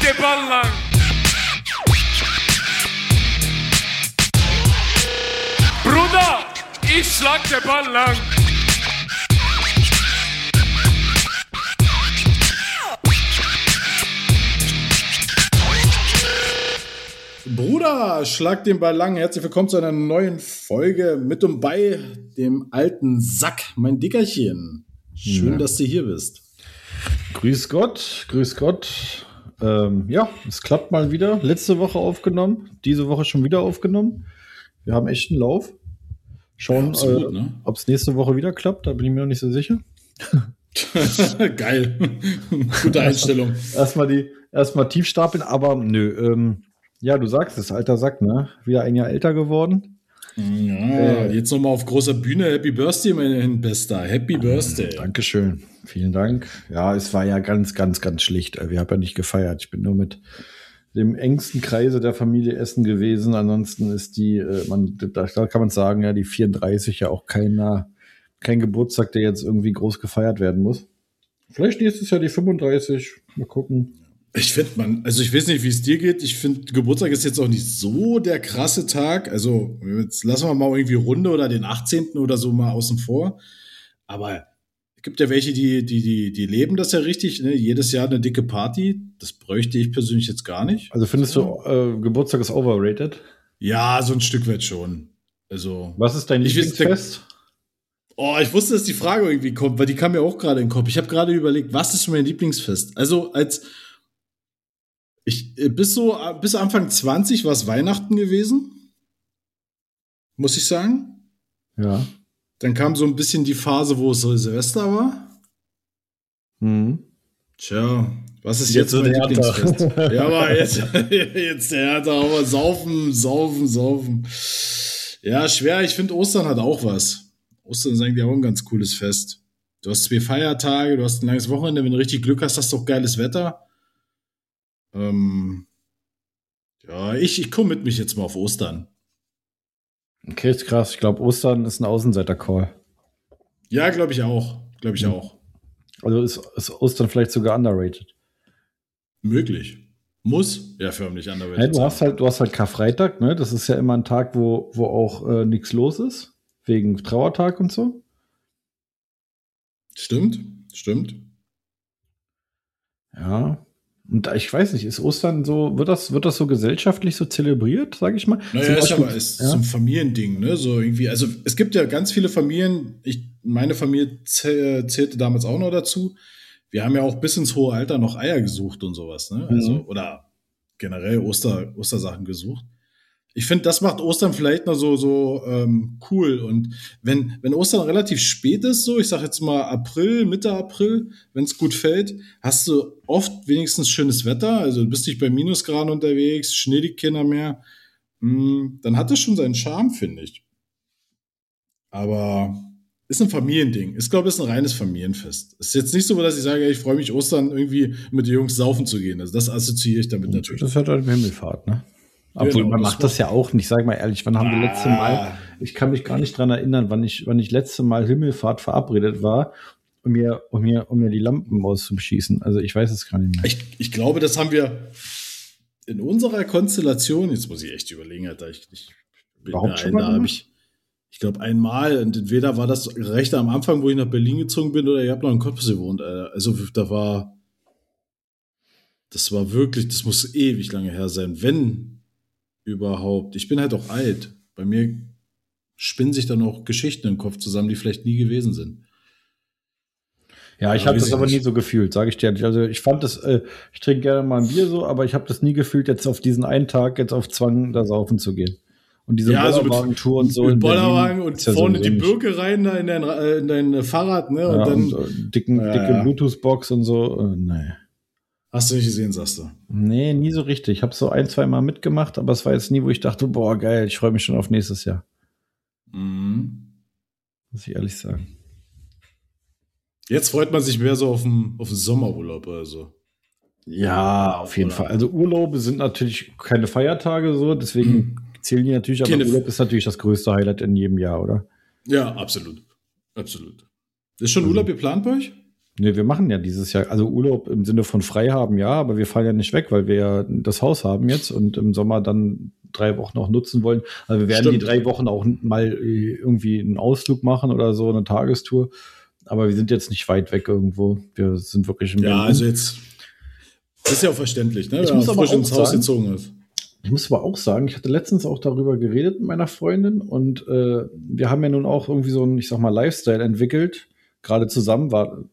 den Ball lang. Bruder, ich schlag den Ball lang. Bruder, schlag den Ball lang. Herzlich willkommen zu einer neuen Folge mit und bei dem alten Sack, mein Dickerchen. Schön, dass du hier bist. Grüß Gott, grüß Gott. Ja, es klappt mal wieder. Letzte Woche aufgenommen, diese Woche schon wieder aufgenommen. Wir haben echt einen Lauf. Schauen, Ja, ob es nächste Woche wieder klappt, da bin ich mir noch nicht so sicher. Geil. Gute Einstellung. Erstmal tief stapeln, aber nö. Ja, du sagst es, alter Sack, ne? Wieder ein Jahr älter geworden. Ja, jetzt nochmal auf großer Bühne. Happy Birthday, mein Bester. Happy Birthday. Dankeschön. Vielen Dank. Ja, es war ja ganz, ganz, ganz schlicht. Wir haben ja nicht gefeiert. Ich bin nur mit dem engsten Kreise der Familie essen gewesen. Ansonsten ist da kann man sagen, ja, die 34 ja auch kein Geburtstag, der jetzt irgendwie groß gefeiert werden muss. Vielleicht nächstes Jahr die 35. Mal gucken. Ich finde, ich weiß nicht, wie es dir geht. Ich finde, Geburtstag ist jetzt auch nicht so der krasse Tag. Also, jetzt lassen wir mal irgendwie Runde oder den 18. oder so mal außen vor. Aber es gibt ja welche, die leben das ja richtig, ne? Jedes Jahr eine dicke Party. Das bräuchte ich persönlich jetzt gar nicht. Also findest du, Geburtstag ist overrated? Ja, so ein Stück weit schon. Also, was ist dein Lieblingsfest? Ich wusste, dass die Frage irgendwie kommt, weil die kam mir auch gerade in den Kopf. Ich habe gerade überlegt, was ist mein Lieblingsfest? Also, bis Anfang 20 war es Weihnachten gewesen, muss ich sagen. Ja. Dann kam so ein bisschen die Phase, wo es so Silvester war. Tja, was ist jetzt mein Lieblingsfest? Ja, aber jetzt der Hertha, aber saufen. Ja, schwer, ich finde Ostern hat auch was. Ostern ist eigentlich auch ein ganz cooles Fest. Du hast 2 Feiertage, du hast ein langes Wochenende, wenn du richtig Glück hast du auch geiles Wetter. Ja, ich commit mich jetzt mal auf Ostern. Okay, ist krass. Ich glaube, Ostern ist ein Außenseiter-Call. Ja, glaube ich auch. Also ist Ostern vielleicht sogar underrated? Möglich. Muss ja förmlich underrated sein. Du hast halt Karfreitag, ne? Das ist ja immer ein Tag, wo auch nichts los ist. Wegen Trauertag und so. Stimmt. Ja. Und ich weiß nicht, ist Ostern so, wird das so gesellschaftlich so zelebriert, sage ich mal? Naja, ist so ein Familiending, ne? So irgendwie, also es gibt ja ganz viele Familien, meine Familie zählte damals auch noch dazu. Wir haben ja auch bis ins hohe Alter noch Eier gesucht und sowas, ne? Also, oder generell Ostersachen gesucht. Ich finde, das macht Ostern vielleicht noch so cool. Und wenn Ostern relativ spät ist, so, ich sag jetzt mal Mitte April, wenn es gut fällt, hast du oft wenigstens schönes Wetter. Also du bist nicht bei Minusgraden unterwegs, Schnee liegt keiner mehr. Dann hat das schon seinen Charme, finde ich. Aber ist ein Familiending. Ich glaube, es ist ein reines Familienfest. Es ist jetzt nicht so, dass ich sage, ich freue mich, Ostern irgendwie mit den Jungs saufen zu gehen. Also das assoziiere ich damit natürlich. Das hat halt Himmelfahrt, ne? Obwohl, man macht das ja auch nicht, sag mal ehrlich, wann haben wir letzte Mal, ich kann mich gar nicht dran erinnern, wann ich letzte Mal Himmelfahrt verabredet war, um mir die Lampen auszuschießen. Also ich weiß es gar nicht mehr. Ich glaube, das haben wir in unserer Konstellation, jetzt muss ich echt überlegen, Alter, ich glaube einmal, und entweder war das recht am Anfang, wo ich nach Berlin gezogen bin, oder ihr habt noch in Cottbus gewohnt, Alter. Also das war wirklich, das muss ewig lange her sein, wenn überhaupt. Ich bin halt auch alt. Bei mir spinnen sich dann auch Geschichten im Kopf zusammen, die vielleicht nie gewesen sind. Ja, ich habe das aber nie so gefühlt, sage ich dir. Also ich fand das, ich trinke gerne mal ein Bier so, aber ich habe das nie gefühlt, jetzt auf diesen einen Tag jetzt auf Zwang da saufen zu gehen. Und diese Bollerwagen-Tour und so. Mit Bollerwagen und vorne die Birke rein da in dein Fahrrad, ne? Ja, und dann dicke Bluetooth-Box und so. Nee. Hast du nicht gesehen, sagst du? Nee, nie so richtig. Ich habe so 1-2 Mal mitgemacht, aber es war jetzt nie, wo ich dachte, boah, geil, ich freue mich schon auf nächstes Jahr. Muss ich ehrlich sagen. Jetzt freut man sich mehr so auf den Sommerurlaub oder so. Ja, auf jeden Fall. Also Urlaube sind natürlich keine Feiertage so, deswegen zählen die natürlich, aber Urlaub ist natürlich das größte Highlight in jedem Jahr, oder? Ja, absolut. Ist schon Urlaub geplant bei euch? Nee, wir machen ja dieses Jahr, also Urlaub im Sinne von frei haben, ja, aber wir fahren ja nicht weg, weil wir ja das Haus haben jetzt und im Sommer dann 3 Wochen auch nutzen wollen. Also wir werden die 3 Wochen auch mal irgendwie einen Ausflug machen oder so, eine Tagestour. Aber wir sind jetzt nicht weit weg irgendwo. Wir sind wirklich im Ja, Berlin. also jetzt ist ja auch verständlich, ne? Ich muss aber frisch ins auch Haus sagen, gezogen ist. Ich muss aber auch sagen, ich hatte letztens auch darüber geredet mit meiner Freundin und wir haben ja nun auch irgendwie so einen, ich sag mal, Lifestyle entwickelt. Gerade zusammen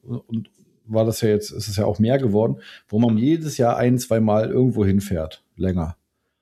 war das ja jetzt, ist es ja auch mehr geworden, wo man jedes Jahr 1-2 Mal irgendwo hinfährt, länger.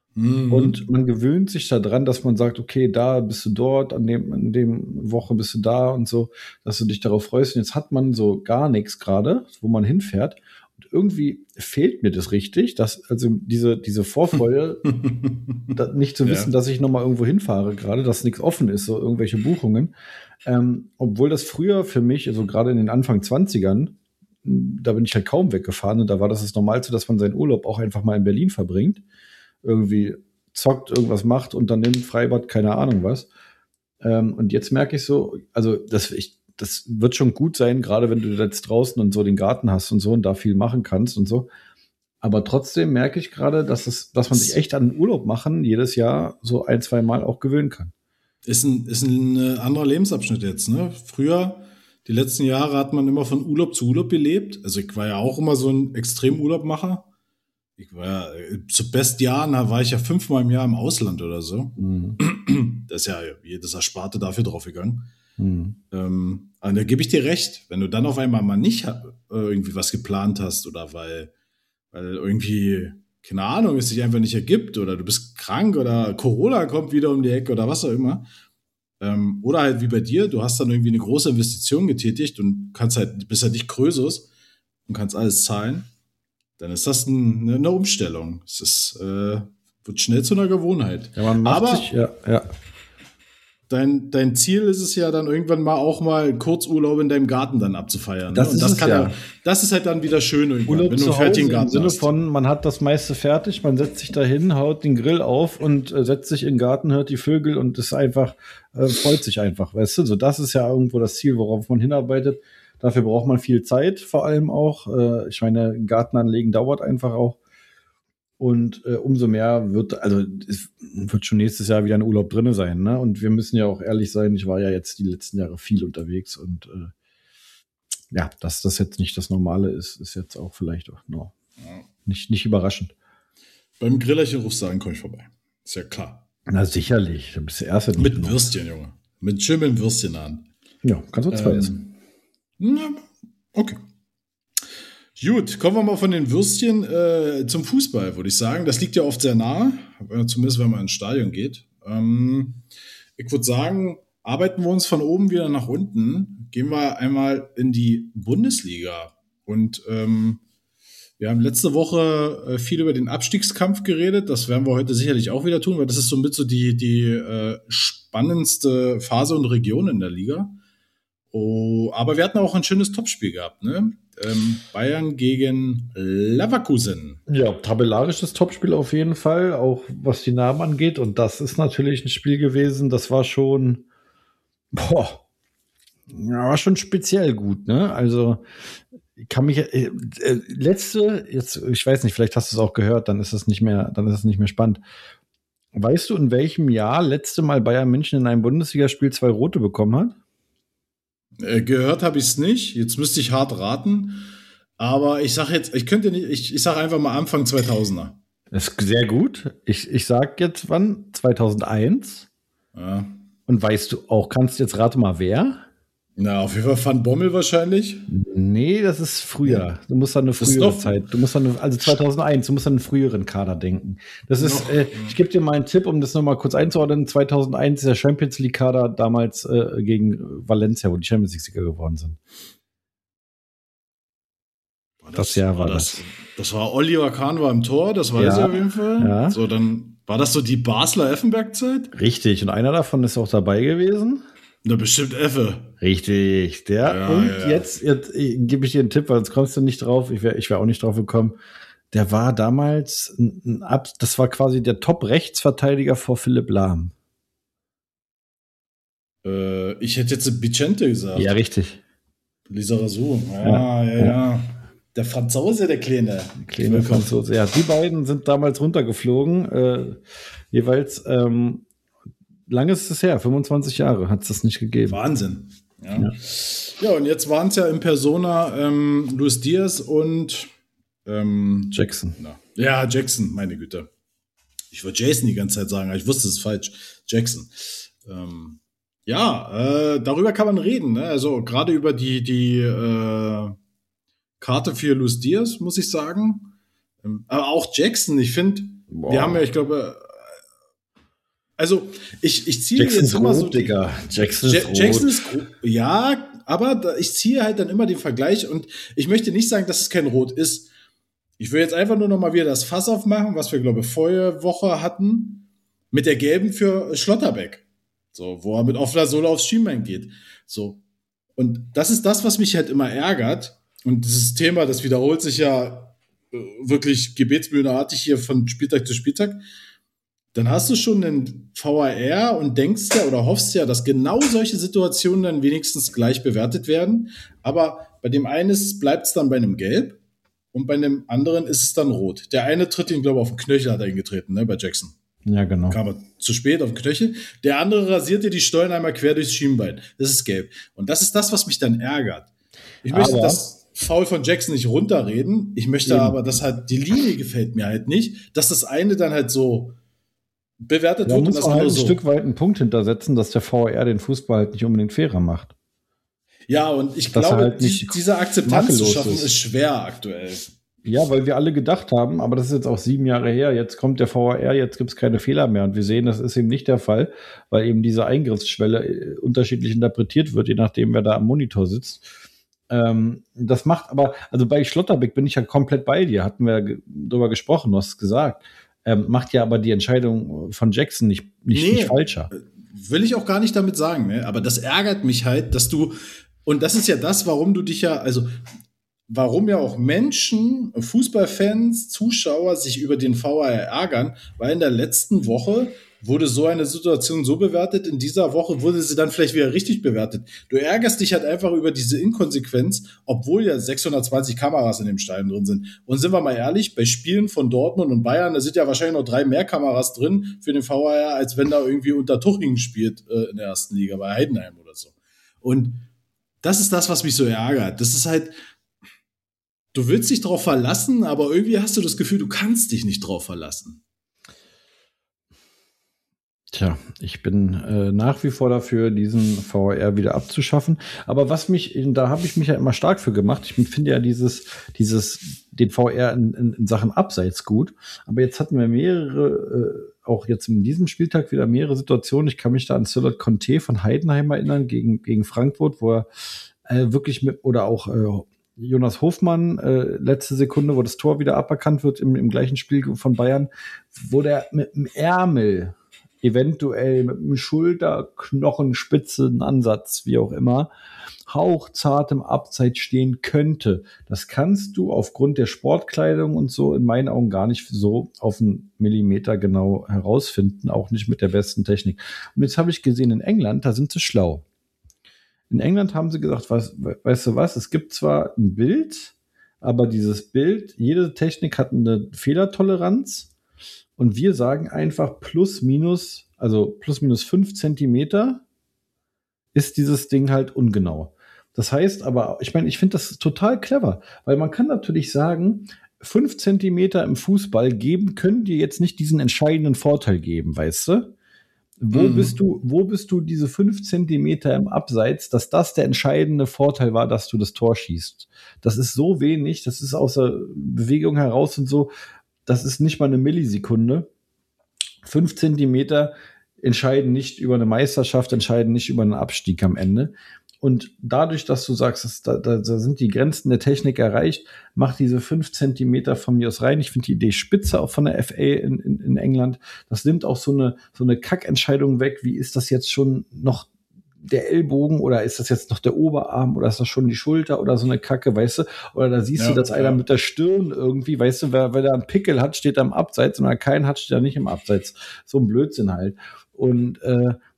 Und man gewöhnt sich daran, dass man sagt, okay, da bist du dort, an dem Woche bist du da und so, dass du dich darauf freust. Und jetzt hat man so gar nichts gerade, wo man hinfährt. Und irgendwie fehlt mir das richtig, dass also diese Vorfreude, nicht zu wissen, dass ich nochmal irgendwo hinfahre gerade, dass nichts offen ist, so irgendwelche Buchungen. Obwohl das früher für mich, also gerade in den Anfang 20ern, da bin ich halt kaum weggefahren und da war das Normalste, dass man seinen Urlaub auch einfach mal in Berlin verbringt. Irgendwie zockt, irgendwas macht, Unternehmt, Freibad, keine Ahnung was. Und jetzt merke ich so, also das wird schon gut sein, gerade wenn du jetzt draußen und so den Garten hast und so und da viel machen kannst und so. Aber trotzdem merke ich gerade, dass man sich echt an Urlaub machen jedes Jahr so 1-2 Mal auch gewöhnen kann. Ist ein anderer Lebensabschnitt jetzt, ne? Früher, die letzten Jahre hat man immer von Urlaub zu Urlaub gelebt. Also ich war ja auch immer so ein Extremurlaubmacher. Ich war ja, zu Bestjahren war ich ja 5-mal im Jahr im Ausland oder so. Da ist ja jedes Ersparte dafür draufgegangen. Und da gebe ich dir recht, wenn du dann auf einmal mal nicht irgendwie was geplant hast oder weil irgendwie, keine Ahnung, es sich einfach nicht ergibt oder du bist krank oder Corona kommt wieder um die Ecke oder was auch immer. Oder halt wie bei dir, du hast dann irgendwie eine große Investition getätigt und bist halt nicht Krösus und kannst alles zahlen. Dann ist das eine Umstellung. Es wird schnell zu einer Gewohnheit. Ja, man macht sich, ja. Dein Ziel ist es ja dann irgendwann mal auch mal Kurzurlaub in deinem Garten dann abzufeiern. Das ist das ist halt dann wieder schön irgendwann, Urlaub wenn du einen fertigen Garten hast. Im Sinne von, man hat das meiste fertig, man setzt sich dahin, haut den Grill auf und setzt sich in den Garten, hört die Vögel und ist einfach, freut sich einfach, weißt du? So, das ist ja irgendwo das Ziel, worauf man hinarbeitet. Dafür braucht man viel Zeit, vor allem auch. Ich meine, Garten anlegen dauert einfach auch. Und umso mehr es wird schon nächstes Jahr wieder ein Urlaub drin sein, ne? Und wir müssen ja auch ehrlich sein, ich war ja jetzt die letzten Jahre viel unterwegs und dass das jetzt nicht das Normale ist jetzt auch vielleicht auch nicht überraschend. Beim Grillerchen rufst du an, komm ich vorbei. Ist ja klar. Na sicherlich, du bist der Erste. Mit Würstchen, Junge. Mit schönen Würstchen an. Ja, kannst du 2 essen. Na, okay. Gut, kommen wir mal von den Würstchen zum Fußball, würde ich sagen. Das liegt ja oft sehr nah, zumindest wenn man ins Stadion geht. Ich würde sagen, arbeiten wir uns von oben wieder nach unten. Gehen wir einmal in die Bundesliga. Und wir haben letzte Woche viel über den Abstiegskampf geredet. Das werden wir heute sicherlich auch wieder tun, weil das ist somit so die spannendste Phase und Region in der Liga. Oh, aber wir hatten auch ein schönes Topspiel gehabt, ne? Bayern gegen Leverkusen. Ja, tabellarisches Topspiel auf jeden Fall, auch was die Namen angeht. Und das ist natürlich ein Spiel gewesen, das war schon, war schon speziell gut, ne? Also, kann mich, jetzt, ich weiß nicht, vielleicht hast du es auch gehört, dann ist es nicht mehr spannend. Weißt du, in welchem Jahr letzte Mal Bayern München in einem Bundesligaspiel 2 Rote bekommen hat? Gehört habe ich es nicht. Jetzt müsste ich hart raten. Aber ich sage jetzt, ich sage einfach mal Anfang 2000er. Das ist sehr gut. Ich sage jetzt wann? 2001. Ja. Und weißt du auch, rate mal wer? Na, auf jeden Fall Van Bommel wahrscheinlich. Nee, das ist früher. Du musst an eine frühere Zeit. Also 2001, du musst an einen früheren Kader denken. Das ist, ich gebe dir mal einen Tipp, um das nochmal kurz einzuordnen. 2001 ist der Champions League Kader damals gegen Valencia, wo die Champions League Sieger geworden sind. Das Jahr war das. Das war Oliver Kahn war im Tor, das weiß ich auf jeden Fall. Ja. So, dann war das so die Basler Effenberg-Zeit? Richtig, und einer davon ist auch dabei gewesen. Na, bestimmt Effe. Richtig, Jetzt gebe ich dir einen Tipp, weil sonst kommst du nicht drauf. Ich wär auch nicht drauf gekommen. Der war damals, das war quasi der Top-Rechtsverteidiger vor Philipp Lahm. Ich hätte jetzt Vicente gesagt. Ja, richtig. Lizarazu, ja. Der Franzose, der Kleine. Kleine Franzose, ja. Die beiden sind damals runtergeflogen, jeweils, lange ist es her, 25 Jahre hat es das nicht gegeben. Wahnsinn. Ja, und jetzt waren es ja in Persona Luis Diaz und Jackson. Ja, Jackson, meine Güte. Ich wollte Jason die ganze Zeit sagen, aber ich wusste, es ist falsch. Jackson. Darüber kann man reden. Ne? Also gerade über die Karte für Luis Diaz, muss ich sagen. Aber auch Jackson, ich finde, wir haben ja, ich glaube, also ich ziehe Jackson jetzt immer rot, so. Digga. Jackson ist rot. Ja, aber ich ziehe halt dann immer den Vergleich und ich möchte nicht sagen, dass es kein Rot ist. Ich will jetzt einfach nur noch mal wieder das Fass aufmachen, was wir, glaube ich, vorige Woche hatten, mit der gelben für Schlotterbeck. So, wo er mit offener Sohle aufs Schienbein geht. So. Und das ist das, was mich halt immer ärgert. Und dieses Thema, das wiederholt sich ja wirklich gebetsmühlenartig hier von Spieltag zu Spieltag. Dann hast du schon einen VAR und denkst ja oder hoffst ja, dass genau solche Situationen dann wenigstens gleich bewertet werden. Aber bei dem einen bleibt es dann bei einem Gelb. Und bei dem anderen ist es dann rot. Der eine tritt ihn, glaube ich, auf den Knöchel, hat er ihn getreten, ne, bei Jackson. Ja, genau. Kam er zu spät auf den Knöchel. Der andere rasiert dir die Stollen einmal quer durchs Schienbein. Das ist gelb. Und das ist das, was mich dann ärgert. Ich möchte das Foul von Jackson nicht runterreden. Ich möchte aber, dass halt die Linie gefällt mir halt nicht, dass das eine dann halt so bewertet wird. Da muss man halt ein Stück weit einen Punkt hintersetzen, dass der VAR den Fußball halt nicht unbedingt fairer macht. Ja, und ich glaube, halt diese Akzeptanz zu schaffen, ist schwer aktuell. Ja, weil wir alle gedacht haben, aber das ist jetzt auch 7 Jahre her, jetzt kommt der VAR, jetzt gibt es keine Fehler mehr. Und wir sehen, das ist eben nicht der Fall, weil eben diese Eingriffsschwelle unterschiedlich interpretiert wird, je nachdem, wer da am Monitor sitzt. Das macht aber, also bei Schlotterbeck bin ich ja komplett bei dir, hatten wir drüber gesprochen, du hast es gesagt. Macht ja aber die Entscheidung von Jackson nicht falscher. Will ich auch gar nicht damit sagen, ne? Aber das ärgert mich halt, dass du. Und das ist ja das, warum du dich ja, also warum ja auch Menschen, Fußballfans, Zuschauer sich über den VAR ärgern, weil in der letzten Woche wurde so eine Situation so bewertet, in dieser Woche wurde sie dann vielleicht wieder richtig bewertet. Du ärgerst dich halt einfach über diese Inkonsequenz, obwohl ja 620 Kameras in dem Stein drin sind. Und sind wir mal ehrlich, bei Spielen von Dortmund und Bayern, da sind ja wahrscheinlich noch 3 mehr Kameras drin für den VAR, als wenn da irgendwie unter Tuchingen spielt in der ersten Liga, bei Heidenheim oder so. Und das ist das, was mich so ärgert. Das ist halt, du willst dich drauf verlassen, aber irgendwie hast du das Gefühl, du kannst dich nicht drauf verlassen. Tja, ich bin nach wie vor dafür, diesen VAR wieder abzuschaffen. Aber da habe ich mich ja immer stark für gemacht. Ich finde ja den VAR in Sachen Abseits gut. Aber jetzt hatten wir mehrere, auch jetzt in diesem Spieltag wieder mehrere Situationen. Ich kann mich da an Sylot Conte von Heidenheim erinnern gegen Frankfurt, wo er wirklich oder auch Jonas Hofmann, letzte Sekunde, wo das Tor wieder aberkannt wird im gleichen Spiel von Bayern, wo der mit dem Ärmel eventuell mit einem Schulterknochenspitzenansatz, wie auch immer, hauchzart im Abseits stehen könnte. Das kannst du aufgrund der Sportkleidung und so in meinen Augen gar nicht so auf einen Millimeter genau herausfinden, auch nicht mit der besten Technik. Und jetzt habe ich gesehen, in England, da sind sie schlau. In England haben sie gesagt, weißt du was, es gibt zwar ein Bild, aber dieses Bild, jede Technik hat eine Fehlertoleranz. Und wir sagen einfach plus minus 5 Zentimeter ist dieses Ding halt ungenau. Das heißt aber, ich meine, ich finde das total clever, weil man kann natürlich sagen, 5 Zentimeter im Fußball können dir jetzt nicht diesen entscheidenden Vorteil geben, weißt du? Wo bist du diese 5 Zentimeter im Abseits, dass das der entscheidende Vorteil war, dass du das Tor schießt? Das ist so wenig, das ist aus der Bewegung heraus und so. Das ist nicht mal eine Millisekunde. 5 Zentimeter entscheiden nicht über eine Meisterschaft, entscheiden nicht über einen Abstieg am Ende. Und dadurch, dass du sagst, da sind die Grenzen der Technik erreicht, mach diese 5 Zentimeter von mir aus rein. Ich finde die Idee spitze auch von der FA in England. Das nimmt auch so eine Kackentscheidung weg. Wie ist das jetzt schon noch der Ellbogen oder ist das jetzt noch der Oberarm oder ist das schon die Schulter oder so eine Kacke, weißt du? Oder da siehst du, dass einer mit der Stirn irgendwie, weißt du, wer da einen Pickel hat, steht da im Abseits und wer keinen hat, steht da nicht im Abseits. So ein Blödsinn halt. Und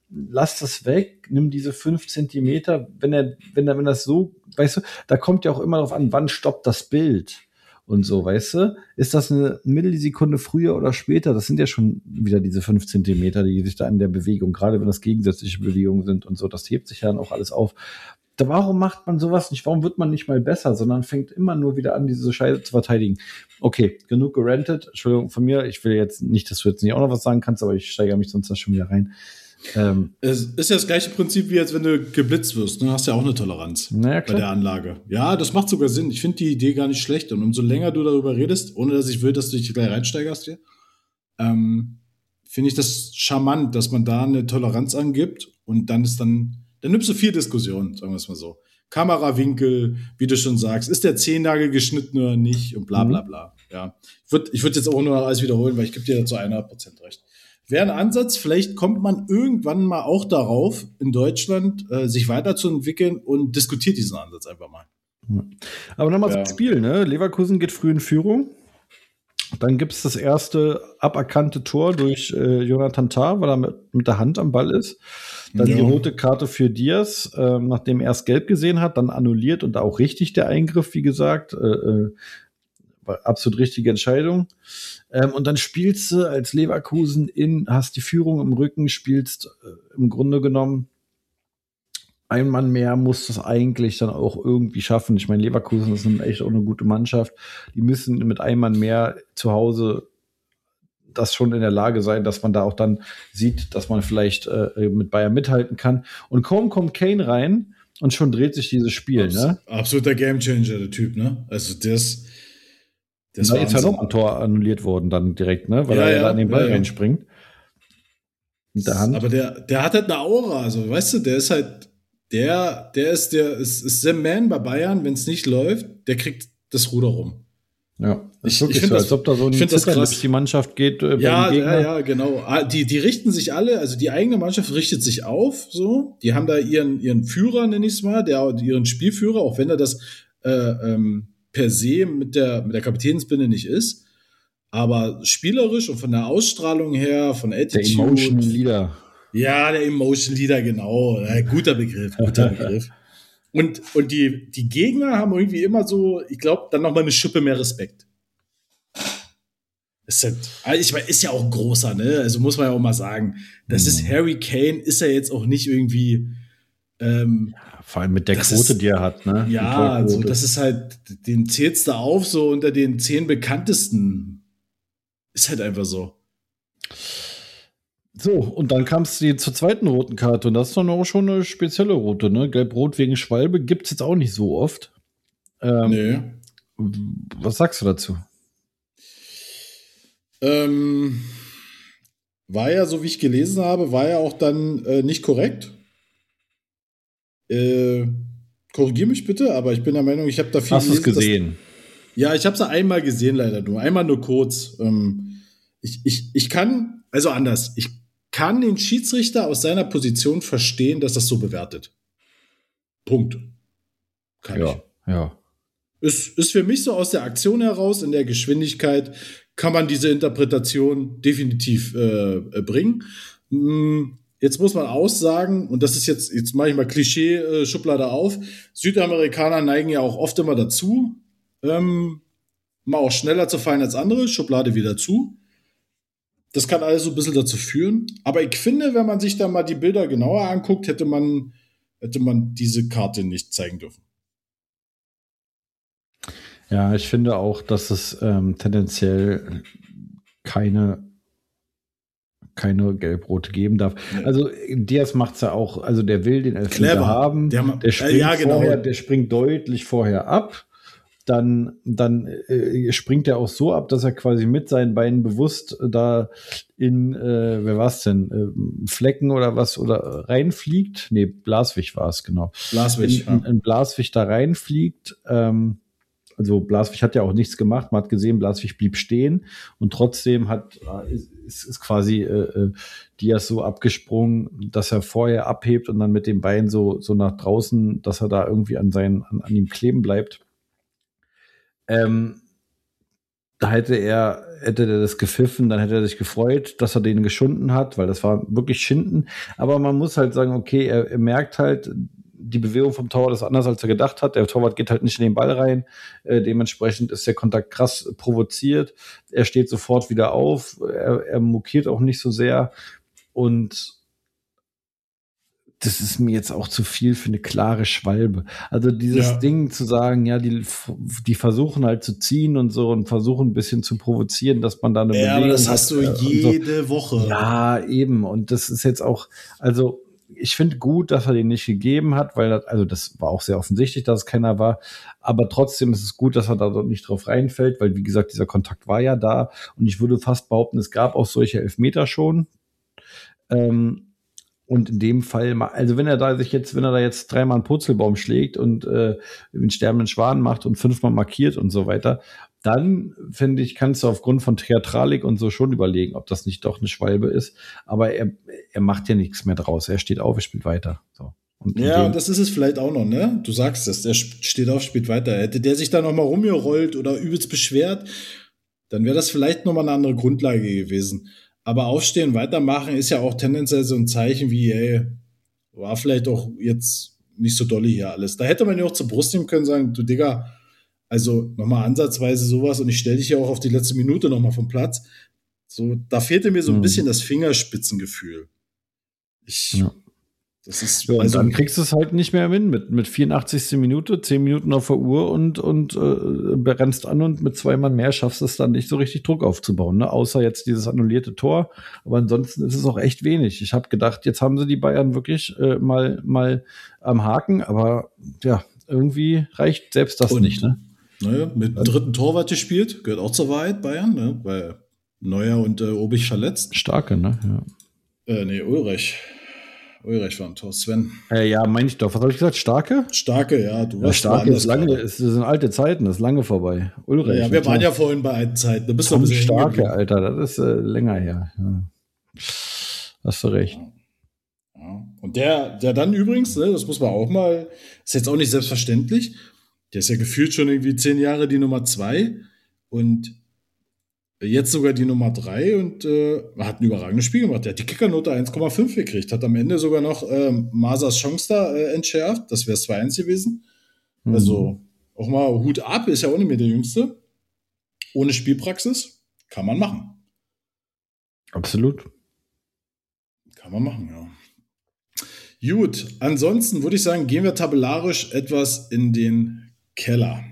lass das weg, nimm diese 5 Zentimeter, wenn das so, weißt du, da kommt ja auch immer darauf an, wann stoppt das Bild und so, weißt du, ist das eine Millisekunde früher oder später, das sind ja schon wieder diese 5 Zentimeter, die sich da in der Bewegung, gerade wenn das gegensätzliche Bewegungen sind und so, das hebt sich ja dann auch alles auf. Warum macht man sowas nicht? Warum wird man nicht mal besser, sondern fängt immer nur wieder an, diese Scheiße zu verteidigen? Okay, genug gerantet. Entschuldigung von mir. Ich will jetzt nicht, dass du jetzt nicht auch noch was sagen kannst, aber ich steigere mich sonst da schon wieder rein. Es ist ja das gleiche Prinzip, wie als wenn du geblitzt wirst. Du hast ja auch eine Toleranz bei der Anlage. Ja, das macht sogar Sinn. Ich finde die Idee gar nicht schlecht. Und umso länger du darüber redest, ohne dass ich will, dass du dich gleich reinsteigerst hier, finde ich das charmant, dass man da eine Toleranz angibt und dann nimmst du viel Diskussion, sagen wir es mal so. Kamerawinkel, wie du schon sagst, ist der Zehennagel geschnitten oder nicht und bla bla bla. Ja. Ich würd jetzt auch nur alles wiederholen, weil ich gebe dir dazu 100% recht. Wäre ein Ansatz, vielleicht kommt man irgendwann mal auch darauf, in Deutschland sich weiterzuentwickeln und diskutiert diesen Ansatz einfach mal. Aber nochmal zum Spiel, ne? Leverkusen geht früh in Führung. Dann gibt es das erste aberkannte Tor durch Jonathan Tah, weil er mit der Hand am Ball ist. Dann die rote Karte für Diaz, nachdem er erst gelb gesehen hat, dann annulliert und auch richtig der Eingriff, wie gesagt. Absolut richtige Entscheidung. Und dann spielst du als Leverkusen hast die Führung im Rücken, spielst im Grunde genommen ein Mann mehr, muss das eigentlich dann auch irgendwie schaffen. Ich meine, Leverkusen ist echt auch eine gute Mannschaft. Die müssen mit einem Mann mehr zu Hause das schon in der Lage sein, dass man da auch dann sieht, dass man vielleicht mit Bayern mithalten kann. Und kaum kommt Kane rein und schon dreht sich dieses Spiel. Ne? Absoluter Gamechanger, der Typ, ne? Also das da ist ja noch ein Tor annulliert worden dann direkt, ne? Weil er da an den Ball reinspringt. Mit der Hand. Aber der hat halt eine Aura, also weißt du, der ist halt der ist der Man bei Bayern, wenn es nicht läuft, der kriegt das Ruder rum. Ja, das ist wirklich so, als ob da so ein Zitterlips die Mannschaft geht. Ja, genau. Die richten sich alle, also die eigene Mannschaft richtet sich auf, so. Die haben da ihren Führer, nenne ich es mal, ihren Spielführer, auch wenn er das per se mit der Kapitänsbinde nicht ist. Aber spielerisch und von der Ausstrahlung her, von Attitude. Der Emotion Leader. Ja, der Emotion Leader, genau. Guter Begriff. Und die Gegner haben irgendwie immer so, ich glaube, dann noch mal eine Schippe mehr Respekt. Ist ja auch ein großer, ne? Also muss man ja auch mal sagen. Das ist Harry Kane, ist ja jetzt auch nicht irgendwie vor allem mit der Quote, die er hat, ne? Ja, also das ist halt, den zählst du auf, so unter den 10 bekanntesten. Ist halt einfach so. So, und dann kam es zur zweiten roten Karte und das ist dann auch schon eine spezielle rote, ne? Gelb-Rot wegen Schwalbe gibt es jetzt auch nicht so oft. Nee. Was sagst du dazu? War ja, so wie ich gelesen habe, war ja auch dann nicht korrekt. Korrigier mich bitte, aber ich bin der Meinung, ich habe da viel gelesen. Hast du es gesehen? Ja, ich habe es einmal gesehen, leider nur. Einmal nur kurz. Ich kann, also anders, ich kann den Schiedsrichter aus seiner Position verstehen, dass das so bewertet. Punkt. Kann ich. Ja. Ist für mich so aus der Aktion heraus, in der Geschwindigkeit, kann man diese Interpretation definitiv bringen. Jetzt muss man aussagen, und das ist jetzt mache ich mal Klischee-Schublade auf, Südamerikaner neigen ja auch oft immer dazu, mal auch schneller zu fallen als andere, Schublade wieder zu. Das kann also ein bisschen dazu führen. Aber ich finde, wenn man sich da mal die Bilder genauer anguckt, hätte man diese Karte nicht zeigen dürfen. Ja, ich finde auch, dass es tendenziell keine Gelb-Rote geben darf. Ja. Also Diaz macht es ja auch, also der will den Elfmeter haben. Der springt deutlich vorher ab. Dann springt er auch so ab, dass er quasi mit seinen Beinen bewusst da in, wer war es denn, Flecken oder was, oder reinfliegt. Nee, Blaswig war es, genau. Blaswig, in Blaswig da reinfliegt. Also Blaswig hat ja auch nichts gemacht. Man hat gesehen, Blaswig blieb stehen und trotzdem ist quasi Diaz so abgesprungen, dass er vorher abhebt und dann mit dem Bein so nach draußen, dass er da irgendwie an ihm kleben bleibt. da hätte der das gepfiffen, dann hätte er sich gefreut, dass er den geschunden hat, weil das war wirklich Schinden. Aber man muss halt sagen, okay, er merkt halt, die Bewegung vom Torwart ist anders, als er gedacht hat. Der Torwart geht halt nicht in den Ball rein. Dementsprechend ist der Kontakt krass provoziert. Er steht sofort wieder auf. Er mokiert auch nicht so sehr. Und das ist mir jetzt auch zu viel für eine klare Schwalbe. Also dieses Ding zu sagen, ja, die versuchen halt zu ziehen und so und versuchen ein bisschen zu provozieren, dass man da eine Bewegung aber das hast du jede Woche. Ja, eben. Und das ist jetzt auch, also ich finde gut, dass er den nicht gegeben hat, weil das war auch sehr offensichtlich, dass es keiner war. Aber trotzdem ist es gut, dass er da nicht drauf reinfällt, weil wie gesagt, dieser Kontakt war ja da. Und ich würde fast behaupten, es gab auch solche Elfmeter schon. Und in dem Fall, also wenn er da jetzt dreimal einen Purzelbaum schlägt und einen sterbenden Schwan macht und 5-mal markiert und so weiter, dann, finde ich, kannst du aufgrund von Theatralik und so schon überlegen, ob das nicht doch eine Schwalbe ist. Aber er macht ja nichts mehr draus. Er steht auf, er spielt weiter. So. Und das ist es vielleicht auch noch, ne? Du sagst es, der steht auf, spielt weiter. Hätte der sich da noch mal rumgerollt oder übelst beschwert, dann wäre das vielleicht noch mal eine andere Grundlage gewesen. Aber aufstehen, weitermachen ist ja auch tendenziell so ein Zeichen wie, ey, war vielleicht auch jetzt nicht so dolle hier alles. Da hätte man ja auch zur Brust nehmen können, sagen, du Digga, also nochmal ansatzweise sowas und ich stelle dich ja auch auf die letzte Minute nochmal vom Platz. So, da fehlte mir so ein bisschen das Fingerspitzengefühl. Das ist, ja, und dann kriegst du es halt nicht mehr hin mit 84. Minute, 10 Minuten auf der Uhr und rennst an und mit 2 Mann mehr schaffst du es dann nicht so richtig Druck aufzubauen, ne? Außer jetzt dieses annullierte Tor. Aber ansonsten ist es auch echt wenig. Ich habe gedacht, jetzt haben sie die Bayern wirklich mal am Haken, aber ja, irgendwie reicht selbst das nicht, ne? Naja, mit dem dritten Torwart gespielt, gehört auch zur Wahrheit, Bayern, ne? Weil Neuer und Obich verletzt. Starke, ne? Ja. Ulreich war im Tor, Sven. Ja, meine ich doch. Was habe ich gesagt? Starke? Starke, ja. Du warst Starke ist lange, es sind alte Zeiten, das ist lange vorbei. Ulreich. Ja, wir waren ja vorhin bei alten Zeiten. Da bist du ein bisschen Starke, Alter, das ist länger her. Ja. Hast du recht. Ja. Und der dann übrigens, ne, das muss man auch mal, ist jetzt auch nicht selbstverständlich, der ist ja gefühlt schon irgendwie 10 Jahre die Nummer 2 und jetzt sogar die Nummer 3 und hat ein überragendes Spiel gemacht. Der hat die Kickernote 1,5 gekriegt, hat am Ende sogar noch Masas Chance da entschärft. Das wäre 2-1 gewesen. Mhm. Also auch mal Hut ab, ist ja auch nicht mehr der Jüngste. Ohne Spielpraxis kann man machen. Absolut. Kann man machen, ja. Gut, ansonsten würde ich sagen, gehen wir tabellarisch etwas in den Keller.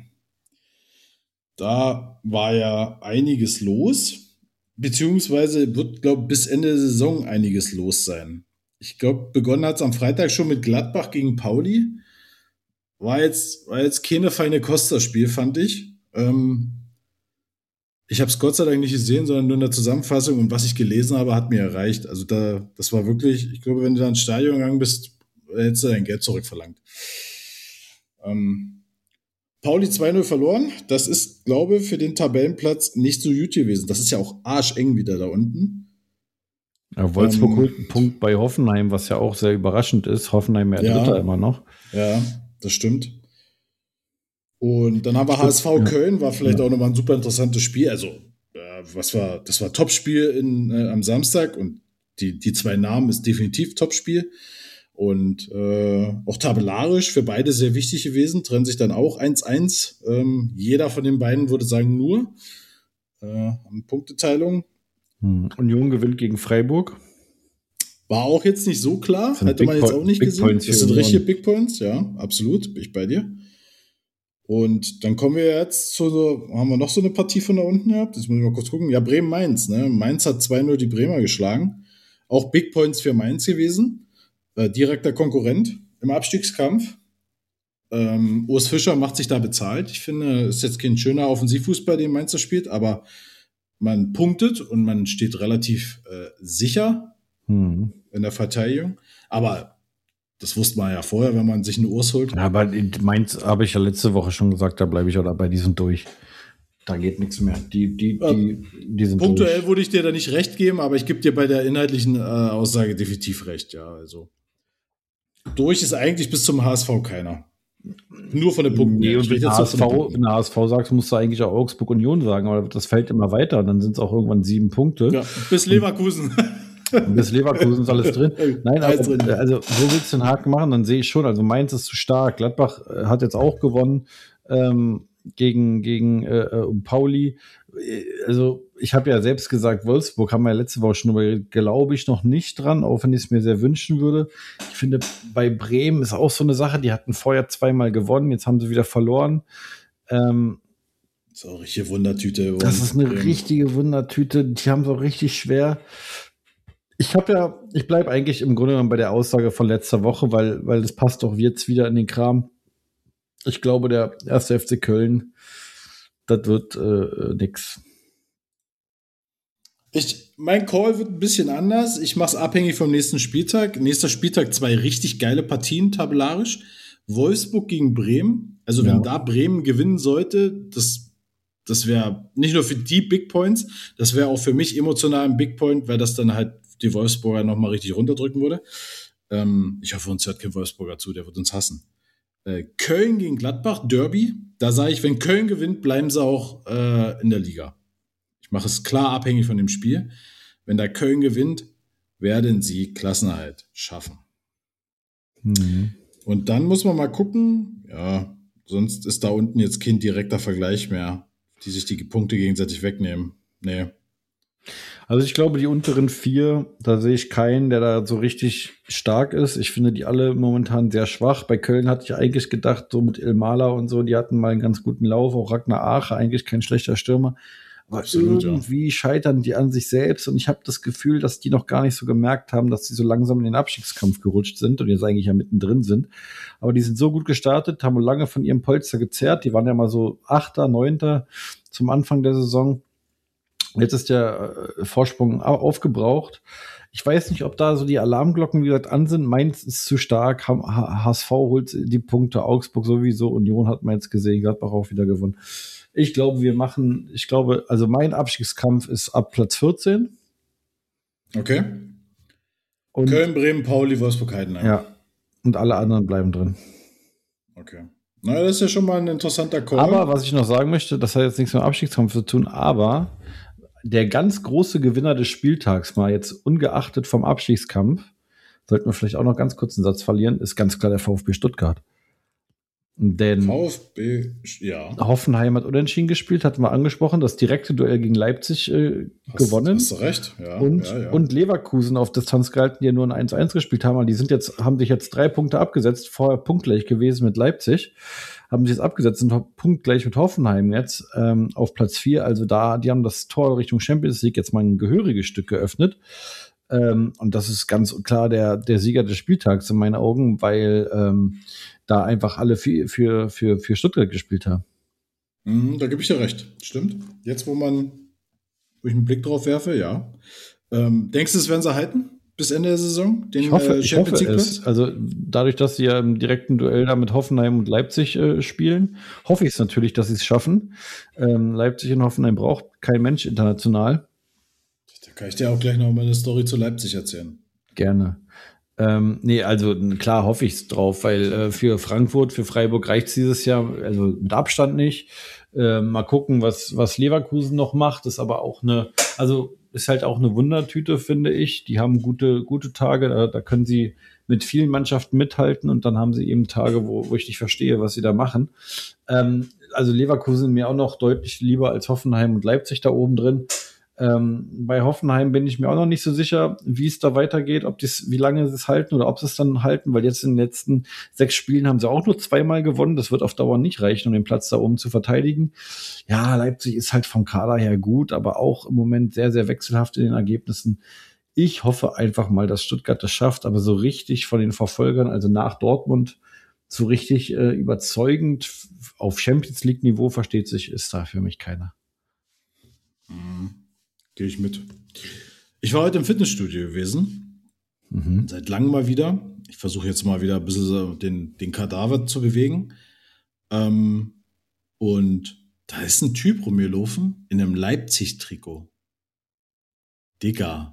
Da war ja einiges los, beziehungsweise wird, glaube ich, bis Ende der Saison einiges los sein. Ich glaube, begonnen hat es am Freitag schon mit Gladbach gegen Pauli. War jetzt keine feine Kost, das Spiel, fand ich. Ich habe es Gott sei Dank nicht gesehen, sondern nur in der Zusammenfassung und was ich gelesen habe, hat mir erreicht. Also das war wirklich, ich glaube, wenn du da ins Stadion gegangen bist, hättest du dein Geld zurückverlangt. Pauli 2-0 verloren. Das ist, glaube ich, für den Tabellenplatz nicht so gut gewesen. Das ist ja auch arscheng wieder da unten. Ja, Wolfsburg holt einen Punkt bei Hoffenheim, was ja auch sehr überraschend ist. Hoffenheim ja Dritter immer noch. Ja, das stimmt. Und dann haben wir HSV Köln, war vielleicht auch nochmal ein super interessantes Spiel. Also, das war Topspiel am Samstag und die 2 Namen ist definitiv Topspiel. Und auch tabellarisch für beide sehr wichtig gewesen, trennen sich dann auch 1-1. Jeder von den beiden würde sagen nur. Punkteteilung. Union gewinnt gegen Freiburg. War auch jetzt nicht so klar, hätte man jetzt auch nicht gesehen. Das sind richtige Big Points, ja, absolut, bin ich bei dir. Und dann kommen wir jetzt haben wir noch so eine Partie von da unten gehabt? Jetzt muss ich mal kurz gucken. Ja, Bremen-Mainz, ne? Mainz hat 2-0 die Bremer geschlagen. Auch Big Points für Mainz gewesen. Direkter Konkurrent im Abstiegskampf. Urs Fischer macht sich da bezahlt. Ich finde, es ist jetzt kein schöner Offensivfußball, den Mainz da spielt, aber man punktet und man steht relativ sicher in der Verteidigung. Aber das wusste man ja vorher, wenn man sich einen Urs holt. Ja, aber Mainz habe ich ja letzte Woche schon gesagt, da bleibe ich auch dabei, die sind durch. Da geht nichts mehr. Die sind punktuell durch. Würde ich dir da nicht recht geben, aber ich gebe dir bei der inhaltlichen Aussage definitiv recht, ja. Also durch ist eigentlich bis zum HSV keiner. Nur von den Punkten. Nee, her. und wenn du HSV sagst, musst du eigentlich auch Augsburg Union sagen, aber das fällt immer weiter und dann sind es auch irgendwann 7 Punkte. Ja, bis Leverkusen. Bis Leverkusen ist alles drin. Nein, aber also wo willst du den Haken machen? Dann sehe ich schon, also Mainz ist zu stark. Gladbach hat jetzt auch gewonnen gegen Pauli. Also ich habe ja selbst gesagt, Wolfsburg haben wir ja letzte Woche schon überredet, glaube ich noch nicht dran, auch wenn ich es mir sehr wünschen würde. Ich finde, bei Bremen ist auch so eine Sache, die hatten vorher 2-mal gewonnen, jetzt haben sie wieder verloren. Das ist auch eine richtige Wundertüte. Das ist eine richtige Wundertüte, die haben es auch richtig schwer. Ich bleibe eigentlich im Grunde genommen bei der Aussage von letzter Woche, weil das passt doch jetzt wieder in den Kram. Ich glaube, der 1. FC Köln, das wird nix. Mein Call wird ein bisschen anders. Ich mache es abhängig vom nächsten Spieltag. Nächster Spieltag 2 richtig geile Partien tabellarisch. Wolfsburg gegen Bremen. Also wenn da Bremen gewinnen sollte, das wäre nicht nur für die Big Points, das wäre auch für mich emotional ein Big Point, weil das dann halt die Wolfsburger nochmal richtig runterdrücken würde. Ich hoffe, uns hört kein Wolfsburger zu, der wird uns hassen. Köln gegen Gladbach, Derby. Da sage ich, wenn Köln gewinnt, bleiben sie auch in der Liga. Ich mache es klar abhängig von dem Spiel. Wenn da Köln gewinnt, werden sie Klassenerhalt schaffen. Und dann muss man mal gucken, ja, sonst ist da unten jetzt kein direkter Vergleich mehr, die sich die Punkte gegenseitig wegnehmen. Nee. Also ich glaube, die unteren 4, da sehe ich keinen, der da so richtig stark ist. Ich finde die alle momentan sehr schwach. Bei Köln hatte ich eigentlich gedacht, so mit Ilmala und so, die hatten mal einen ganz guten Lauf. Auch Ragnar Ache, eigentlich kein schlechter Stürmer. Aber absolut, irgendwie scheitern die an sich selbst. Und ich habe das Gefühl, dass die noch gar nicht so gemerkt haben, dass sie so langsam in den Abstiegskampf gerutscht sind und jetzt eigentlich ja mittendrin sind. Aber die sind so gut gestartet, haben lange von ihrem Polster gezerrt. Die waren ja mal so 8., 9. zum Anfang der Saison. Jetzt ist der Vorsprung aufgebraucht. Ich weiß nicht, ob da so die Alarmglocken, wie gesagt, an sind. Mainz ist zu stark. HSV holt die Punkte. Augsburg sowieso. Union hat man jetzt gesehen. Gladbach auch wieder gewonnen. Ich glaube, also mein Abstiegskampf ist ab Platz 14. Okay. Und Köln, Bremen, Pauli, Wolfsburg, Heidenheim. Ja. Und alle anderen bleiben drin. Okay. Na, das ist ja schon mal ein interessanter Call. Aber was ich noch sagen möchte, das hat jetzt nichts mit dem Abstiegskampf zu tun, aber der ganz große Gewinner des Spieltags, mal jetzt ungeachtet vom Abstiegskampf, sollten wir vielleicht auch noch ganz kurz einen Satz verlieren, ist ganz klar der VfB Stuttgart. Denn VfB, ja. Hoffenheim hat unentschieden gespielt, hatten wir angesprochen, das direkte Duell gegen Leipzig gewonnen. Hast du recht, ja. Und Leverkusen auf Distanz gehalten, die ja nur ein 1-1 gespielt haben. Die haben sich jetzt 3 Punkte abgesetzt, vorher punktgleich gewesen mit Leipzig, haben sich jetzt abgesetzt, sind punktgleich mit Hoffenheim jetzt auf Platz 4. Also die haben das Tor Richtung Champions League jetzt mal ein gehöriges Stück geöffnet. Und das ist ganz klar der Sieger des Spieltags in meinen Augen, weil da einfach alle für Stuttgart gespielt haben. Da gebe ich dir recht. Stimmt. Jetzt, wo ich einen Blick drauf werfe, ja. Denkst du, es werden sie halten bis Ende der Saison? Ich hoffe es. Also dadurch, dass sie ja im direkten Duell da mit Hoffenheim und Leipzig spielen, hoffe ich es natürlich, dass sie es schaffen. Leipzig und Hoffenheim braucht kein Mensch international. Da kann ich dir auch gleich noch mal eine Story zu Leipzig erzählen. Gerne. Also klar hoffe ich es drauf, weil für Frankfurt, für Freiburg reicht es dieses Jahr, also mit Abstand nicht. Mal gucken, was Leverkusen noch macht, ist aber auch ist halt auch eine Wundertüte, finde ich. Die haben gute Tage, da können sie mit vielen Mannschaften mithalten und dann haben sie eben Tage, wo ich nicht verstehe, was sie da machen. Also Leverkusen mir auch noch deutlich lieber als Hoffenheim und Leipzig da oben drin. Bei Hoffenheim bin ich mir auch noch nicht so sicher, wie es da weitergeht, wie lange sie es halten oder ob sie es dann halten, weil jetzt in den letzten 6 Spielen haben sie auch nur 2-mal gewonnen. Das wird auf Dauer nicht reichen, um den Platz da oben zu verteidigen. Ja, Leipzig ist halt vom Kader her gut, aber auch im Moment sehr, sehr wechselhaft in den Ergebnissen. Ich hoffe einfach mal, dass Stuttgart das schafft, aber so richtig von den Verfolgern, also nach Dortmund, so richtig überzeugend auf Champions League-Niveau versteht sich, ist da für mich keiner. Gehe ich mit. Ich war heute im Fitnessstudio gewesen. Seit langem mal wieder. Ich versuche jetzt mal wieder ein bisschen so den Kadaver zu bewegen. Und da ist ein Typ rumgelaufen in einem Leipzig-Trikot. Digga.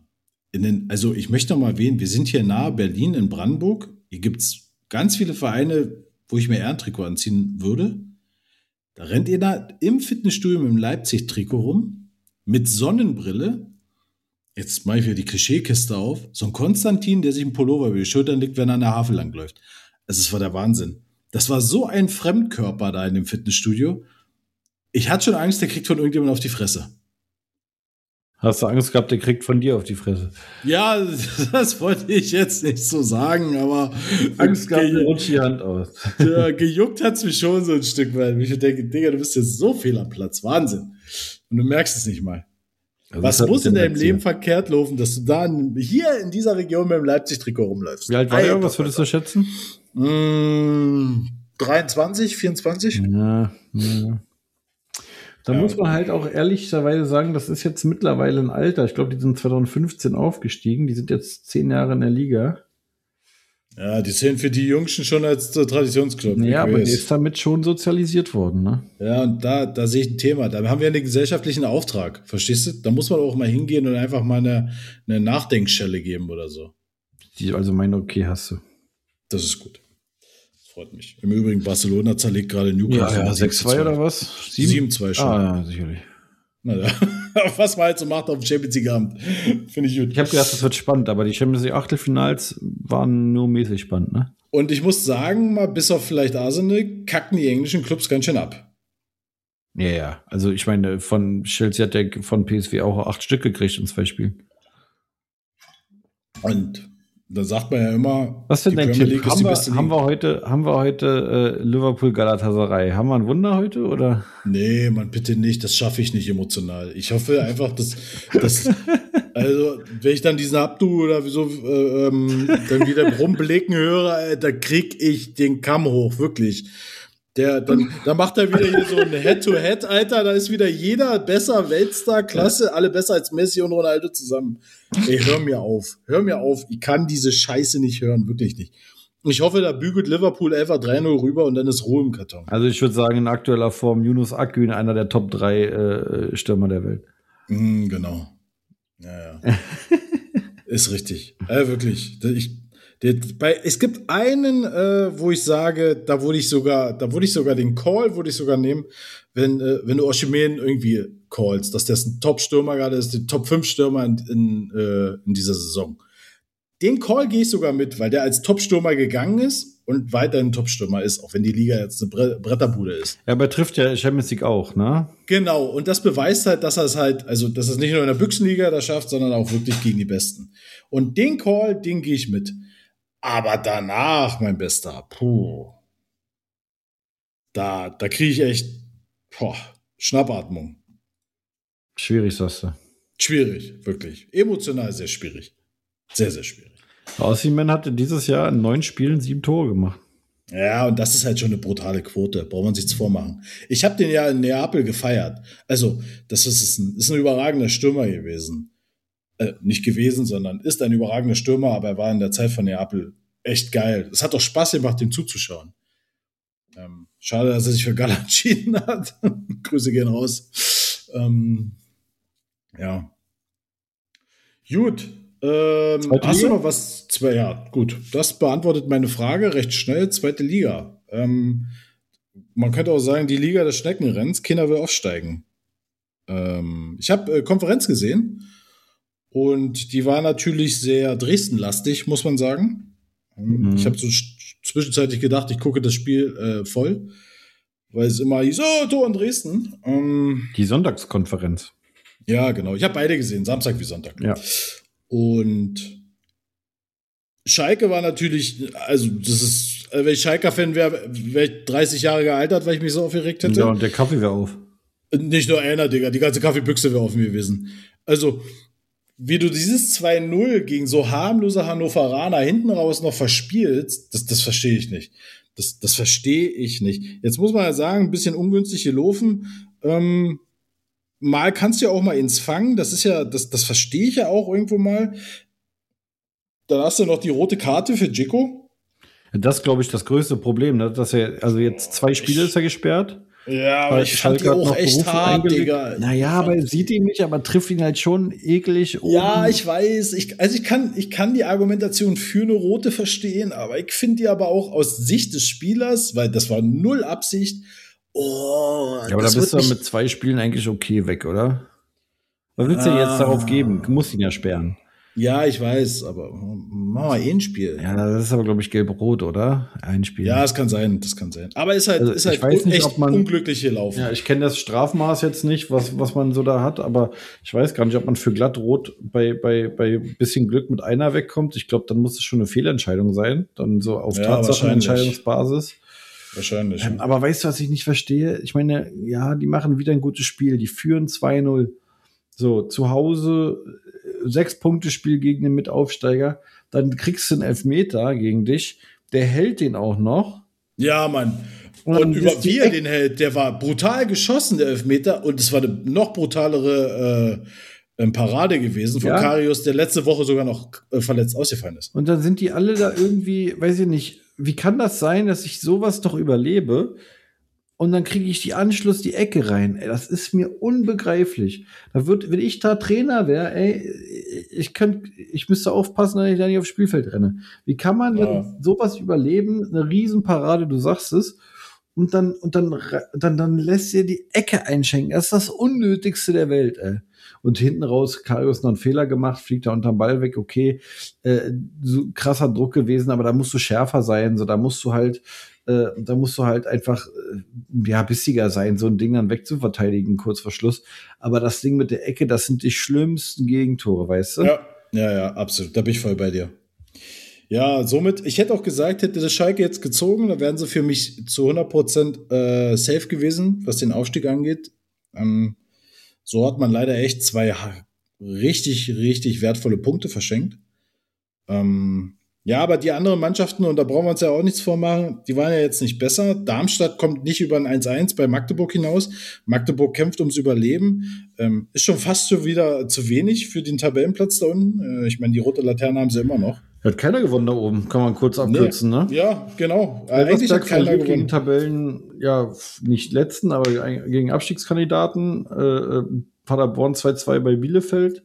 Ich möchte noch mal erwähnen, wir sind hier nahe Berlin in Brandenburg. Hier gibt es ganz viele Vereine, wo ich mir eher ein Trikot anziehen würde. Da rennt ihr da im Fitnessstudio mit dem Leipzig-Trikot rum, mit Sonnenbrille. Jetzt mache ich wieder die Klischeekiste auf. So ein Konstantin, der sich einen Pullover über die Schultern legt, wenn er an der Havel langläuft. Also es war der Wahnsinn. Das war so ein Fremdkörper da in dem Fitnessstudio. Ich hatte schon Angst, der kriegt von irgendjemandem auf die Fresse. Hast du Angst gehabt, der kriegt von dir auf die Fresse? Ja, das wollte ich jetzt nicht so sagen, aber Angst gehabt, der rutscht die Hand aus. Ja, gejuckt hat es mich schon so ein Stück weit. Ich denke, Digga, du bist jetzt so fehl am Platz. Wahnsinn. Und du merkst es nicht mal. Also was muss in deinem Leben verkehrt laufen, dass du da hier in dieser Region mit dem Leipzig-Trikot rumläufst? Wie alt war der? Was würdest du schätzen? 23, 24? Ja. Da muss man halt auch ehrlicherweise sagen, das ist jetzt mittlerweile ein Alter. Ich glaube, die sind 2015 aufgestiegen. Die sind jetzt 10 Jahre in der Liga. Ja, die zählen für die Jungschen schon als Traditionsclub. Ja, aber der ist damit schon sozialisiert worden, ne? Ja, und da sehe ich ein Thema. Da haben wir einen gesellschaftlichen Auftrag. Verstehst du? Da muss man auch mal hingehen und einfach mal eine Nachdenkschelle geben oder so. Also meine Okay hast du. Das ist gut. Freut mich. Im Übrigen, Barcelona zerlegt gerade Newcastle. Ja, 6-2 oder was? 7-2 schon. Ah, ja, sicherlich. Naja, was man halt so macht auf dem Champions League Abend. Finde ich gut. Ich habe gedacht, das wird spannend, aber die Champions League Achtelfinals waren nur mäßig spannend, ne? Und ich muss sagen, mal bis auf vielleicht Arsenal, kacken die englischen Clubs ganz schön ab. Ja. Also ich meine, von Chelsea hat der von PSV auch 8 Stück gekriegt in 2 Spielen. Und da sagt man ja immer, was denn dein Tipp? Haben wir heute Liverpool Galatasaray? Haben wir ein Wunder heute oder? Nee, Mann, bitte nicht. Das schaffe ich nicht emotional. Ich hoffe einfach, dass also wenn ich dann diesen Abdu oder so dann wieder rumbelegen höre, da krieg ich den Kamm hoch, wirklich. Dann macht er wieder hier so ein Head-to-Head, Alter. Da ist wieder jeder besser, Weltstar, Klasse, alle besser als Messi und Ronaldo zusammen. Ey, hör mir auf. Ich kann diese Scheiße nicht hören, wirklich nicht. Ich hoffe, da bügelt Liverpool 11-3-0 rüber und dann ist Ruhe im Karton. Also ich würde sagen, in aktueller Form Yunus Akgün, einer der Top 3 Stürmer der Welt. Genau. Ja. Ist richtig. Wirklich. Es gibt einen, wo ich sage, da würde ich sogar den Call nehmen, wenn du Osimhen irgendwie callst, dass der ein Top-Stürmer gerade ist, der Top-5-Stürmer in dieser Saison. Den Call gehe ich sogar mit, weil der als Top-Stürmer gegangen ist und weiterhin Top-Stürmer ist, auch wenn die Liga jetzt eine Bretterbude ist. Ja, aber trifft ja Champions League auch, ne? Genau, und das beweist halt, dass er es halt, also dass er es nicht nur in der Büchsenliga da schafft, sondern auch wirklich gegen die Besten. Und den Call, den gehe ich mit. Aber danach, mein Bester, da kriege ich echt Schnappatmung. Schwierig, sagst du. Schwierig, wirklich. Emotional sehr schwierig. Sehr, sehr schwierig. Osimhen hatte dieses Jahr in 9 Spielen 7 Tore gemacht. Ja, und das ist halt schon eine brutale Quote. Braucht man sich's vormachen. Ich habe den ja in Neapel gefeiert. Also, das ist ein überragender Stürmer gewesen. Nicht gewesen, sondern ist ein überragender Stürmer, aber er war in der Zeit von Neapel echt geil. Es hat doch Spaß gemacht, ihm zuzuschauen. Schade, dass er sich für Gala entschieden hat. Grüße gehen raus. Ja. Gut. Hast du noch was? Ja, gut. Das beantwortet meine Frage recht schnell. 2. Liga. Man könnte auch sagen, die Liga des Schneckenrenns. Keiner will aufsteigen. Ich habe Konferenz gesehen. Und die war natürlich sehr Dresden-lastig, muss man sagen. Ich habe so zwischenzeitlich gedacht, ich gucke das Spiel voll, weil es immer hieß, Tor in Dresden. Die Sonntagskonferenz. Ja, genau. Ich habe beide gesehen, Samstag wie Sonntag. Ja. Und Schalke war natürlich, also das ist, wenn ich Schalker-Fan wäre, wäre ich 30 Jahre gealtert, weil ich mich so aufgeregt hätte. Ja, und der Kaffee wäre auf. Nicht nur einer, Digga, die ganze Kaffeebüchse wäre offen gewesen. Also, wie du dieses 2-0 gegen so harmlose Hannoveraner hinten raus noch verspielst, das verstehe ich nicht. Das verstehe ich nicht. Jetzt muss man ja sagen, ein bisschen ungünstig gelaufen. Mal kannst du ja auch mal ins Fangen. Das ist ja, das verstehe ich ja auch irgendwo mal. Dann hast du noch die rote Karte für Dzeko. Das ist, glaube ich, das größte Problem. Ne? Dass er, also jetzt 2 Spiele ist er gesperrt. Ja, aber ich fand die auch echt hart, Digga. Naja, aber er sieht ihn nicht, aber trifft ihn halt schon eklig. Ja, ich weiß. Ich kann die Argumentation für eine rote verstehen, aber ich finde die aber auch aus Sicht des Spielers, weil das war null Absicht. Oh, ja, aber da bist du mit 2 Spielen eigentlich okay weg, oder? Was willst du jetzt darauf geben? Du musst ihn ja sperren. Ja, ich weiß, aber machen wir ein Spiel. Ja, das ist aber, glaube ich, gelb-rot, oder? Ein Spiel. Ja, das kann sein. Aber ist halt nicht, echt unglücklich hier laufen. Ja, ich kenne das Strafmaß jetzt nicht, was man so da hat, aber ich weiß gar nicht, ob man für glattrot bei bisschen Glück mit einer wegkommt. Ich glaube, dann muss es schon eine Fehlentscheidung sein. Dann so auf Tatsachenentscheidungsbasis. Wahrscheinlich. Aber weißt du, was ich nicht verstehe? Ich meine, ja, die machen wieder ein gutes Spiel. Die führen 2-0. So, zu Hause 6-Punkte-Spiel gegen den Mitaufsteiger. Dann kriegst du einen Elfmeter gegen dich. Der hält den auch noch. Ja, Mann. Und wie er den hält, der war brutal geschossen, der Elfmeter. Und es war eine noch brutalere Parade gewesen von Karius, der letzte Woche sogar noch verletzt ausgefallen ist. Und dann sind die alle da irgendwie, weiß ich nicht, wie kann das sein, dass ich sowas doch überlebe? Und dann kriege ich die Ecke rein. Ey, das ist mir unbegreiflich. Wenn ich da Trainer wäre, ich müsste aufpassen, dass ich da nicht aufs Spielfeld renne. Wie kann man denn sowas überleben? Eine Riesenparade, du sagst es. Und dann lässt ihr die Ecke einschenken. Das ist das Unnötigste der Welt, ey. Und hinten raus, Karius noch einen Fehler gemacht, fliegt da unterm Ball weg, okay. So krasser Druck gewesen, aber da musst du schärfer sein. So, da musst du halt einfach bissiger sein, so ein Ding dann wegzuverteidigen, kurz vor Schluss. Aber das Ding mit der Ecke, das sind die schlimmsten Gegentore, weißt du? Ja, absolut. Da bin ich voll bei dir. Ja, somit, ich hätte auch gesagt, hätte das Schalke jetzt gezogen, da wären sie für mich zu 100% safe gewesen, was den Aufstieg angeht. So hat man leider echt 2 richtig, richtig wertvolle Punkte verschenkt. Ja, aber die anderen Mannschaften, und da brauchen wir uns ja auch nichts vormachen, die waren ja jetzt nicht besser. Darmstadt kommt nicht über ein 1-1 bei Magdeburg hinaus. Magdeburg kämpft ums Überleben. Ist schon fast schon wieder zu wenig für den Tabellenplatz da unten. Ich meine, die rote Laterne haben sie immer noch. Hat keiner gewonnen da oben, kann man kurz abkürzen, ne? Ja, genau. Eigentlich hat keiner gewonnen. Gegen Tabellen, ja, nicht letzten, aber gegen Abstiegskandidaten. Paderborn 2-2 bei Bielefeld.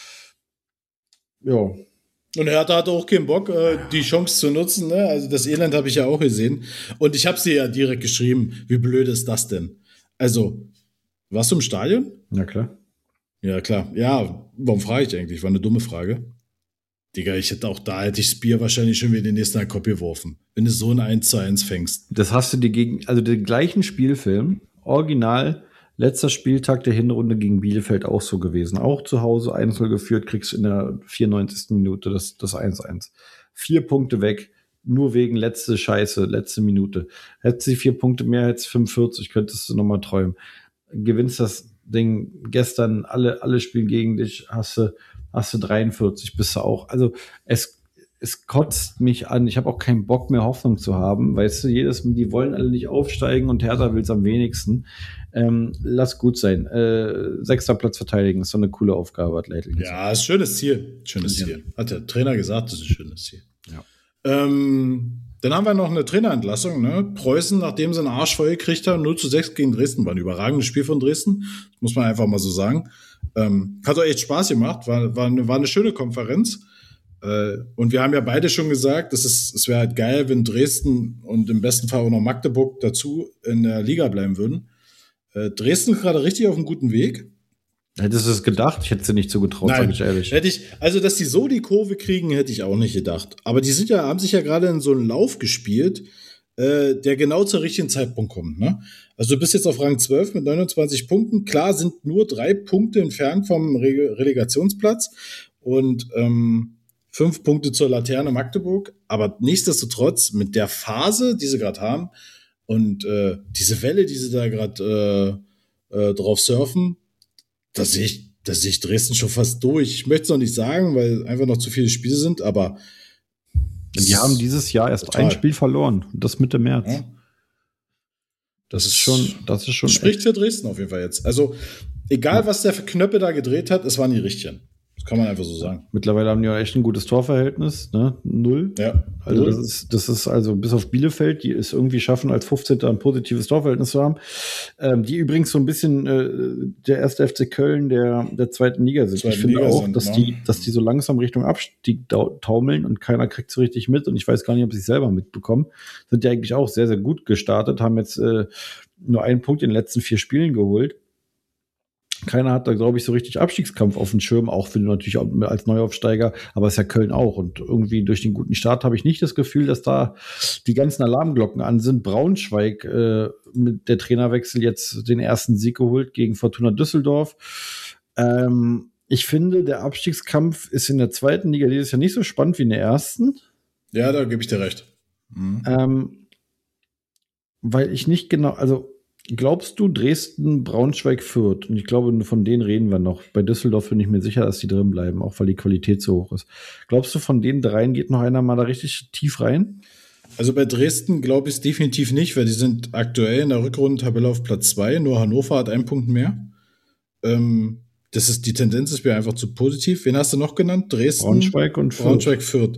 Ja. Und Hertha hatte auch keinen Bock, die Chance zu nutzen. Ne? Also das Elend habe ich ja auch gesehen. Und ich habe sie ja direkt geschrieben. Wie blöd ist das denn? Also, warst du im Stadion? Na klar. Ja, klar. Ja, warum frage ich eigentlich? War eine dumme Frage. Digga, hätte ich Bier wahrscheinlich schon wieder den nächsten Kopf geworfen. Wenn du so ein 1-1 fängst. Das hast du dir also den gleichen Spielfilm, original, letzter Spieltag der Hinrunde gegen Bielefeld auch so gewesen. Auch zu Hause 1-0 geführt, kriegst in der 94. Minute das 1-1. 4 Punkte weg, nur wegen letzte Minute. Hättest du 4 Punkte mehr, hättest 45, könntest du nochmal träumen. Gewinnst das Ding gestern, alle spielen gegen dich, hast du 43, bist du auch. Also es kotzt mich an. Ich habe auch keinen Bock mehr, Hoffnung zu haben. Weißt du, die wollen alle nicht aufsteigen und Hertha will es am wenigsten. Lass gut sein. 6. Platz verteidigen ist so eine coole Aufgabe, hat Leitl gesagt. Ja, ist ein schönes Ziel. Ziel. Hat der Trainer gesagt, das ist ein schönes Ziel. Ja. Dann haben wir noch eine Trainerentlassung. Ne? Preußen, nachdem sie einen Arsch voll gekriegt haben, 0-6 gegen Dresden. War ein überragendes Spiel von Dresden. Das muss man einfach mal so sagen. Hat auch echt Spaß gemacht. War eine schöne Konferenz. Und wir haben ja beide schon gesagt, es wäre halt geil, wenn Dresden und im besten Fall auch noch Magdeburg dazu in der Liga bleiben würden. Dresden ist gerade richtig auf einem guten Weg. Hättest du es gedacht? Ich hätte es dir nicht zugetraut, sage ich ehrlich. Also, dass die so die Kurve kriegen, hätte ich auch nicht gedacht. Aber die haben sich ja gerade in so einen Lauf gespielt, der genau zur richtigen Zeitpunkt kommt. Ne? Also du bist jetzt auf Rang 12 mit 29 Punkten. Klar sind nur 3 Punkte entfernt vom Relegationsplatz und 5 Punkte zur Laterne Magdeburg. Aber nichtsdestotrotz mit der Phase, die sie gerade haben und diese Welle, die sie da gerade drauf surfen, da sehe ich Dresden schon fast durch. Ich möchte es noch nicht sagen, weil einfach noch zu viele Spiele sind, aber die haben dieses Jahr erst ein Spiel verloren. Das Mitte März. Ja. Das ist schon. Das spricht für Dresden auf jeden Fall jetzt. Also, egal was der Knöppe da gedreht hat, es waren die richtigen. Das kann man einfach so sagen. Mittlerweile haben die auch echt ein gutes Torverhältnis, ne? 0. Ja. Also das ist also bis auf Bielefeld, die es irgendwie schaffen, als 15. ein positives Torverhältnis zu haben. Die übrigens so ein bisschen der erste FC Köln der zweiten Liga sind. Ich finde auch, dass die so langsam Richtung Abstieg taumeln und keiner kriegt so richtig mit. Und ich weiß gar nicht, ob sie es selber mitbekommen. Sind ja eigentlich auch sehr, sehr gut gestartet, haben jetzt nur einen Punkt in den letzten 4 Spielen geholt. Keiner hat da, glaube ich, so richtig Abstiegskampf auf dem Schirm, auch für natürlich auch als Neuaufsteiger, aber es ist ja Köln auch. Und irgendwie durch den guten Start habe ich nicht das Gefühl, dass da die ganzen Alarmglocken an sind. Braunschweig mit der Trainerwechsel jetzt den ersten Sieg geholt gegen Fortuna Düsseldorf. Ich finde, der Abstiegskampf ist in der zweiten Liga dieses Jahr nicht so spannend wie in der ersten. Ja, da gebe ich dir recht. Weil ich nicht genau, also glaubst du Dresden, Braunschweig, Fürth? Und ich glaube, von denen reden wir noch. Bei Düsseldorf bin ich mir sicher, dass die drin bleiben, auch weil die Qualität so hoch ist. Glaubst du, von den dreien geht noch einer mal da richtig tief rein? Also bei Dresden glaube ich es definitiv nicht, weil die sind aktuell in der Rückrundentabelle auf Platz 2. Nur Hannover hat einen Punkt mehr. Die Tendenz ist mir einfach zu positiv. Wen hast du noch genannt? Dresden, Braunschweig und Fürth. Braunschweig, Fürth.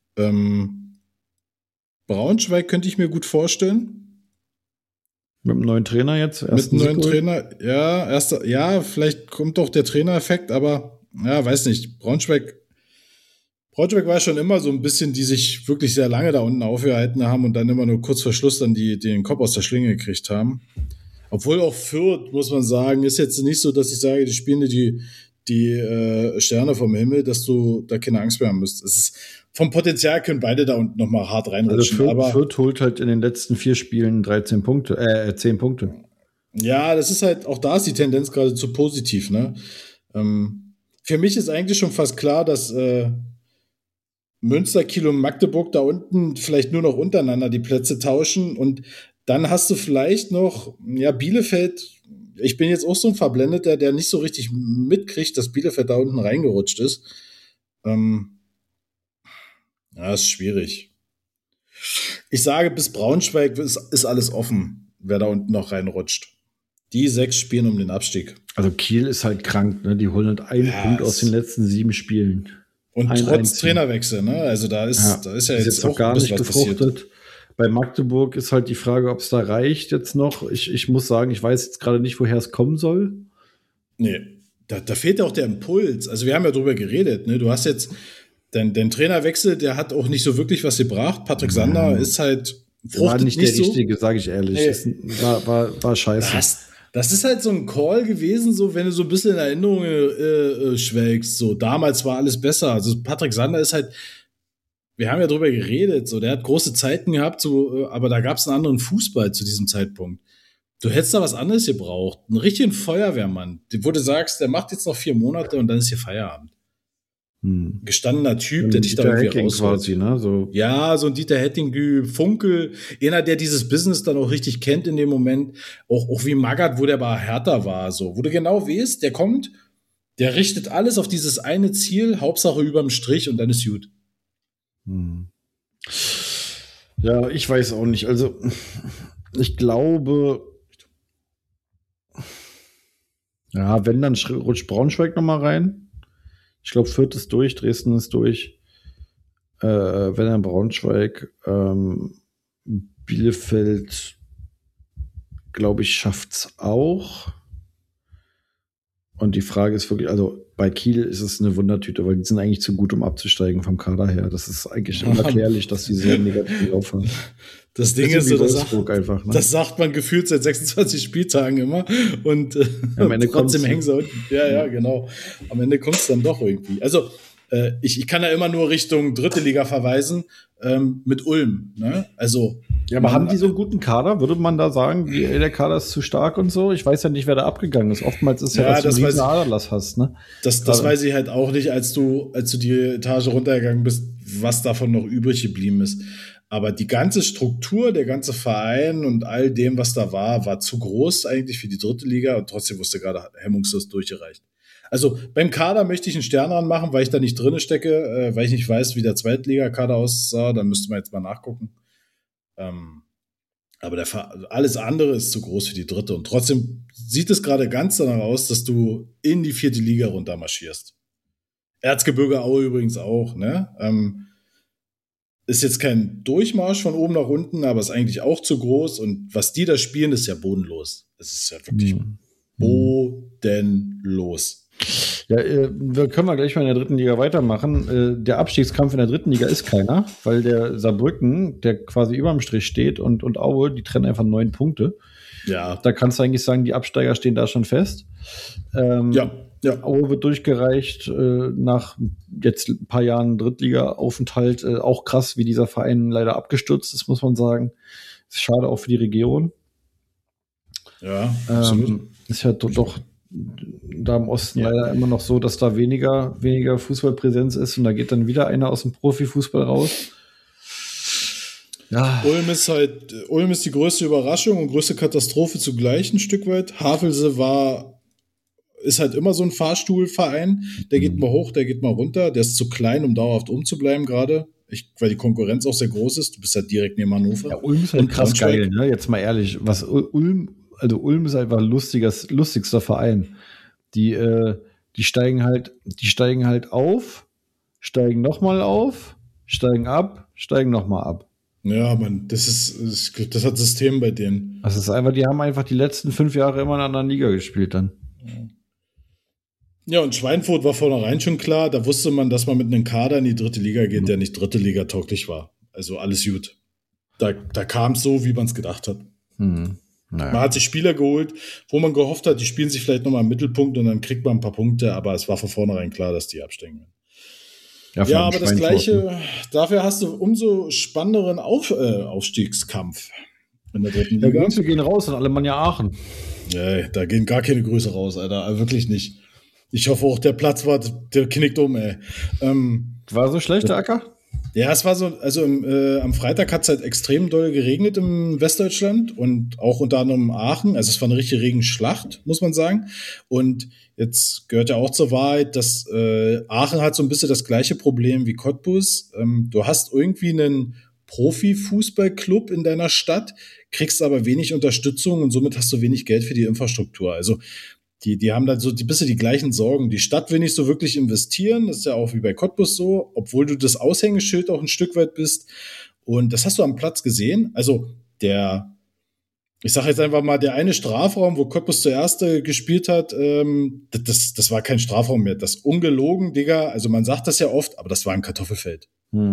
Braunschweig könnte ich mir gut vorstellen. Mit einem neuen Trainer jetzt? Mit einem neuen Trainer, ja, vielleicht kommt doch der Trainereffekt, aber ja, weiß nicht. Braunschweig war schon immer so ein bisschen, die sich wirklich sehr lange da unten aufgehalten haben und dann immer nur kurz vor Schluss dann den Kopf aus der Schlinge gekriegt haben. Obwohl auch Fürth, muss man sagen, ist jetzt nicht so, dass ich sage, die spielen die Sterne vom Himmel, dass du da keine Angst mehr haben müsst. Es ist, vom Potenzial können beide da unten nochmal hart reinrutschen. Also Fürth holt halt in den letzten 4 Spielen 10 Punkte. Ja, das ist halt, auch da ist die Tendenz gerade zu positiv, ne? Für mich ist eigentlich schon fast klar, dass Münster, Kiel und Magdeburg da unten vielleicht nur noch untereinander die Plätze tauschen und dann hast du vielleicht noch, ja, Bielefeld. Ich bin jetzt auch so ein Verblendeter, der nicht so richtig mitkriegt, dass Bielefeld da unten reingerutscht ist. Ja, ist schwierig. Ich sage, bis Braunschweig ist alles offen, wer da unten noch reinrutscht. Die 6 spielen um den Abstieg. Also Kiel ist halt krank, ne? Die holen halt einen Punkt aus den letzten 7 Spielen. Und trotz Trainerwechsel, ne? Also da ist ja jetzt auch gar nicht gefruchtet. Passiert. Bei Magdeburg ist halt die Frage, ob es da reicht jetzt noch. Ich muss sagen, ich weiß jetzt gerade nicht, woher es kommen soll. Nee, da fehlt ja auch der Impuls. Also wir haben ja drüber geredet, ne? Du hast jetzt den Trainerwechsel, der hat auch nicht so wirklich was gebracht. Patrick Sander ist halt war nicht der Richtige, sage ich ehrlich. Nee. War scheiße. Das ist halt so ein Call gewesen, so wenn du so ein bisschen in Erinnerungen schwelgst. So damals war alles besser. Also Patrick Sander ist halt, wir haben ja drüber geredet, so der hat große Zeiten gehabt, so, aber da gab es einen anderen Fußball zu diesem Zeitpunkt. Du hättest da was anderes gebraucht, einen richtigen Feuerwehrmann, wo du sagst, der macht jetzt noch 4 Monate und dann ist hier Feierabend. Gestandener Typ, der dich da irgendwie rausholt. Ne? So. Ja, so ein Dieter Hettingü, Funkel, einer, der dieses Business dann auch richtig kennt in dem Moment, auch wie Magath, wo der bei Hertha war, so, wo du genau weißt, der kommt, der richtet alles auf dieses eine Ziel, Hauptsache überm Strich und dann ist gut. Ja, ich weiß auch nicht. Also, ich glaube, ja, wenn, dann rutscht Braunschweig noch mal rein. Ich glaube, Fürth ist durch, Dresden ist durch. Wenn dann Braunschweig, Bielefeld, glaube ich, schafft's auch. Und die Frage ist wirklich, also bei Kiel ist es eine Wundertüte, weil die sind eigentlich zu gut, um abzusteigen vom Kader her. Das ist eigentlich unerklärlich, dass die so negativ aufhören. Das Ding ist so, das sagt man gefühlt seit 26 Spieltagen immer. Und am Ende trotzdem hängen sie unten. Ja, genau. Am Ende kommt es dann doch irgendwie. Also ich kann ja immer nur Richtung 3. Liga verweisen mit Ulm. Ne? Also, ja, aber haben die so einen guten Kader? Würde man da sagen, der Kader ist zu stark und so? Ich weiß ja nicht, wer da abgegangen ist. Oftmals ist dass du einen riesen Aderlass hast. Ne? Das weiß ich halt auch nicht, als du die Etage runtergegangen bist, was davon noch übrig geblieben ist. Aber die ganze Struktur, der ganze Verein und all dem, was da war zu groß eigentlich für die 3. Liga und trotzdem wusste gerade hemmungslos durchgereicht. Also beim Kader möchte ich einen Stern ranmachen, weil ich da nicht drin stecke, weil ich nicht weiß, wie der Zweitligakader aussah. Da müsste man jetzt mal nachgucken. Aber alles andere ist zu groß für die 3. Und trotzdem sieht es gerade ganz danach aus, dass du in die 4. Liga runter marschierst. Erzgebirge Aue übrigens auch, ne? Ist jetzt kein Durchmarsch von oben nach unten, aber ist eigentlich auch zu groß. Und was die da spielen, ist ja bodenlos. Es ist ja wirklich bodenlos. Ja, wir können gleich mal in der dritten Liga weitermachen. Der Abstiegskampf in der dritten Liga ist keiner, weil der Saarbrücken, der quasi überm Strich steht, und Aue, die trennen einfach 9 Punkte. Ja. Da kannst du eigentlich sagen, die Absteiger stehen da schon fest. Ja. Aue wird durchgereicht nach jetzt ein paar Jahren Drittliga-Aufenthalt. Auch krass, wie dieser Verein leider abgestürzt ist, muss man sagen. Ist schade auch für die Region. Ja, absolut. Ist ja doch da im Osten leider immer noch so, dass da weniger Fußballpräsenz ist, und da geht dann wieder einer aus dem Profifußball raus. Ja. Ulm ist die größte Überraschung und größte Katastrophe zugleich ein Stück weit. Havelse ist halt immer so ein Fahrstuhlverein. Der geht mal hoch, der geht mal runter. Der ist zu klein, um dauerhaft umzubleiben gerade. Weil die Konkurrenz auch sehr groß ist. Du bist halt direkt neben Hannover. Ja, Ulm ist halt krass geil, ne? Jetzt mal ehrlich, was Ulm ist einfach ein lustigster Verein. Die steigen halt auf, steigen nochmal auf, steigen ab, steigen nochmal ab. Ja, Mann, das hat System bei denen. Das ist einfach, die haben einfach die letzten 5 Jahre immer in einer anderen Liga gespielt dann. Ja, und Schweinfurt war vornherein schon klar. Da wusste man, dass man mit einem Kader in die dritte Liga geht, der nicht dritte Liga tauglich war. Also alles gut. Da kam es so, wie man es gedacht hat. Naja. Man hat sich Spieler geholt, wo man gehofft hat, die spielen sich vielleicht nochmal im Mittelpunkt und dann kriegt man ein paar Punkte, aber es war von vornherein klar, dass die absteigen. Ja, aber das Gleiche, dafür hast du umso spannenderen Aufstiegskampf in der dritten Liga. Die Grüße gehen raus an Alemannia Aachen. Ja, da gehen gar keine Grüße raus, Alter. Also wirklich nicht. Ich hoffe auch, der Platz der knickt um, ey. War so schlecht, der Acker? Ja, es war so, also am Freitag hat es halt extrem doll geregnet im Westdeutschland und auch unter anderem in Aachen. Also es war eine richtige Regenschlacht, muss man sagen. Und jetzt gehört ja auch zur Wahrheit, dass Aachen hat so ein bisschen das gleiche Problem wie Cottbus. Du hast irgendwie einen Profifußballclub in deiner Stadt, kriegst aber wenig Unterstützung und somit hast du wenig Geld für die Infrastruktur. Also die haben da so ein bisschen die gleichen Sorgen. Die Stadt will nicht so wirklich investieren. Das ist ja auch wie bei Cottbus so, obwohl du das Aushängeschild auch ein Stück weit bist. Und das hast du am Platz gesehen. Also ich sage jetzt einfach mal, der eine Strafraum, wo Cottbus zuerst gespielt hat, das war kein Strafraum mehr. Das ungelogen, Digga. Also man sagt das ja oft, aber das war ein Kartoffelfeld.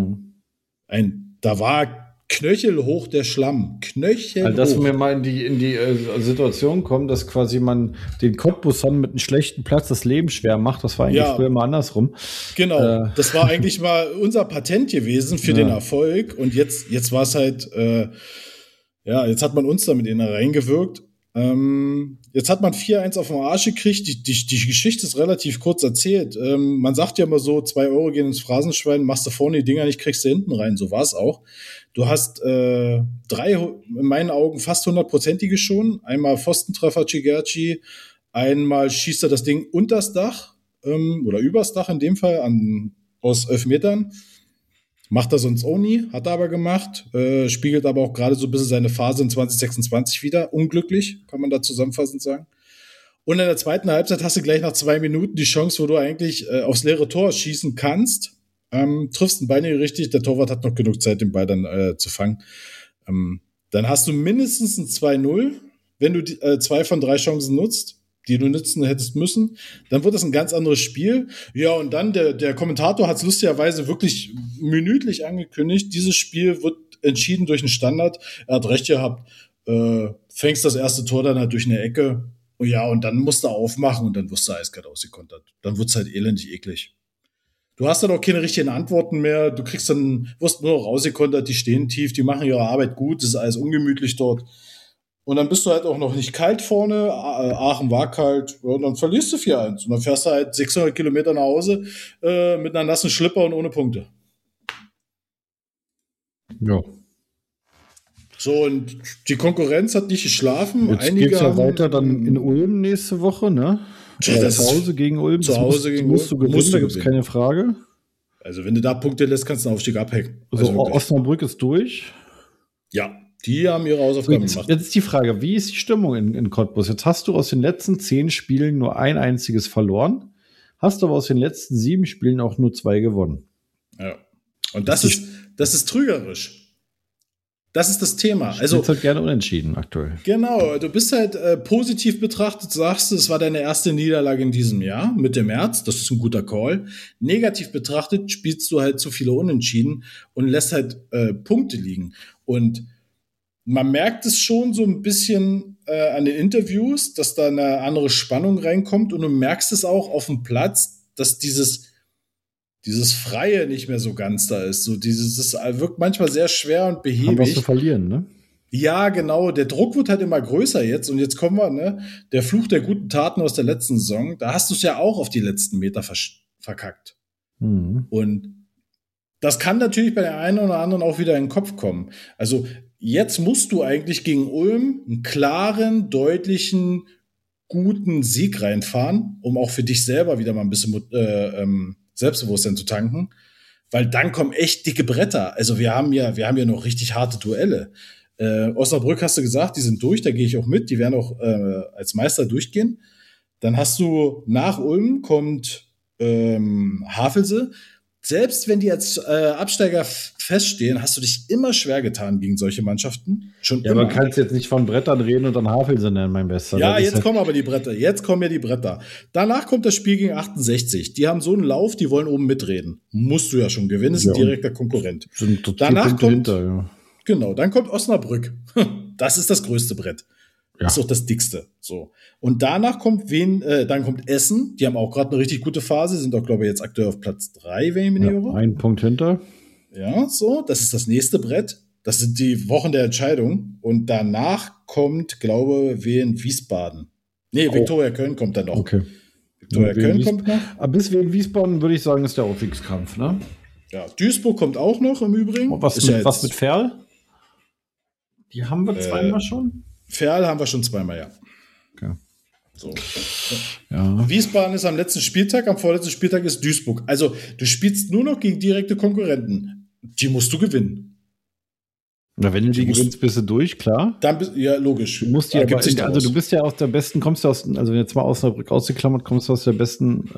Da war knöchelhoch der Schlamm. Knöchelhoch. Also, dass wir mal in die Situation kommen, dass quasi man den Cottbusern mit einem schlechten Platz das Leben schwer macht. Das war eigentlich früher mal andersrum. Genau. Das war eigentlich mal unser Patent gewesen für den Erfolg. Und jetzt war es halt, jetzt hat man uns damit in reingewirkt. Jetzt hat man 4-1 auf den Arsch gekriegt. Die Geschichte ist relativ kurz erzählt. Man sagt ja immer so, 2 Euro gehen ins Phrasenschwein, machst du vorne die Dinger nicht, kriegst du hinten rein. So war es auch. Du hast 3, in meinen Augen fast 100%ige schon. Einmal Pfostentreffer Cigerci, einmal schießt er das Ding unters Dach oder übers Dach in dem Fall aus 11 Metern. Macht er sonst auch nie, hat er aber gemacht. Spiegelt aber auch gerade so ein bisschen seine Phase in 2026 wieder. Unglücklich, kann man da zusammenfassend sagen. Und in der zweiten Halbzeit hast du gleich nach 2 Minuten die Chance, wo du eigentlich aufs leere Tor schießen kannst. Triffst den Bein nicht richtig, der Torwart hat noch genug Zeit, den Ball dann zu fangen. Dann hast du mindestens ein 2-0, wenn du 2 von 3 Chancen nutzt, die du nutzen hättest müssen, dann wird das ein ganz anderes Spiel. Ja, und dann, der Kommentator hat es lustigerweise wirklich minütlich angekündigt, dieses Spiel wird entschieden durch einen Standard. Er hat recht gehabt, fängst das erste Tor dann halt durch eine Ecke, und dann musst du aufmachen und dann wirst du eiskalt ausgekontert. Dann wird's halt elendig eklig. Du hast dann auch keine richtigen Antworten mehr, wirst nur noch rausgekontert, die stehen tief, die machen ihre Arbeit gut, das ist alles ungemütlich dort. Und dann bist du halt auch noch nicht kalt vorne. Aachen war kalt. Und dann verlierst du 4-1. Und dann fährst du halt 600 Kilometer nach Hause mit einer nassen Schlipper und ohne Punkte. Ja. So, und die Konkurrenz hat nicht geschlafen. Jetzt geht es ja weiter dann in Ulm nächste Woche, ne? Zu Hause gegen Ulm. Zu Hause gegen Ulm. Musst du gewinnen, da gibt es keine Frage. Also wenn du da Punkte lässt, kannst du einen Aufstieg abhacken. Also Osnabrück ist durch. Ja. Die haben ihre Hausaufgaben gemacht. Jetzt ist die Frage, wie ist die Stimmung in Cottbus? Jetzt hast du aus den letzten 10 Spielen nur ein einziges verloren. hast aber aus den letzten 7 Spielen auch nur 2 gewonnen. Ja. Und das ist trügerisch. Das ist das Thema. Also jetzt halt gerne unentschieden aktuell. Genau, du bist halt positiv betrachtet, sagst du, es war deine erste Niederlage in diesem Jahr mit dem März, das ist ein guter Call. Negativ betrachtet spielst du halt zu viele Unentschieden und lässt halt Punkte liegen. Und man merkt es schon so ein bisschen an den Interviews, dass da eine andere Spannung reinkommt und du merkst es auch auf dem Platz, dass dieses Freie nicht mehr so ganz da ist. So das wirkt manchmal sehr schwer und behäbig. Haben was zu verlieren, ne? Ja, genau. Der Druck wird halt immer größer jetzt. Und jetzt kommen wir, ne? Der Fluch der guten Taten aus der letzten Saison. Da hast du es ja auch auf die letzten Meter verkackt. Mhm. Und das kann natürlich bei der einen oder anderen auch wieder in den Kopf kommen. Also jetzt musst du eigentlich gegen Ulm einen klaren, deutlichen, guten Sieg reinfahren, um auch für dich selber wieder mal ein bisschen Selbstbewusstsein zu tanken, weil dann kommen echt dicke Bretter. Also wir haben ja noch richtig harte Duelle. Osnabrück hast du gesagt, die sind durch, da gehe ich auch mit, die werden auch als Meister durchgehen. Dann hast du nach Ulm kommt Havelse. Selbst wenn die als Absteiger feststehen, hast du dich immer schwer getan gegen solche Mannschaften. Schon ja, immer. aber kannst jetzt nicht von Brettern reden und dann Havelse nennen, mein Bester. Ja, jetzt kommen aber die Bretter. Jetzt kommen ja die Bretter. Danach kommt das Spiel gegen 68. Die haben so einen Lauf, die wollen oben mitreden. Musst du ja schon gewinnen, ist ein direkter Konkurrent. Danach kommt, genau, dann kommt Osnabrück. Das ist das größte Brett. Ja. Das ist auch das dickste. So. Und danach kommt dann kommt Essen. Die haben auch gerade eine richtig gute Phase, sind auch, glaube ich, jetzt aktuell auf Platz 3, wenn ich mich nicht irre. 1 Punkt hinter. Ja, so, das ist das nächste Brett. Das sind die Wochen der Entscheidung. Und danach kommt, glaube ich, Wiesbaden. Nee, Viktoria Köln kommt dann noch. Okay. Viktoria Köln kommt noch. Aber bis Wiesbaden würde ich sagen, ist der Aufstiegskampf, ne? Ja, Duisburg kommt auch noch im Übrigen. Und was mit Ferl? Die haben wir zweimal schon? Ferl haben wir schon zweimal, ja. Okay. So. Ja. Wiesbaden ist am letzten Spieltag, am vorletzten Spieltag ist Duisburg. Also du spielst nur noch gegen direkte Konkurrenten. Die musst du gewinnen. Na, wenn du die gewinnst, bist du durch, klar. Dann ja, logisch. Du musst die aber, also du bist ja aus der besten, kommst du aus, also wenn jetzt mal Osnabrück ausgeklammert, kommst du aus der besten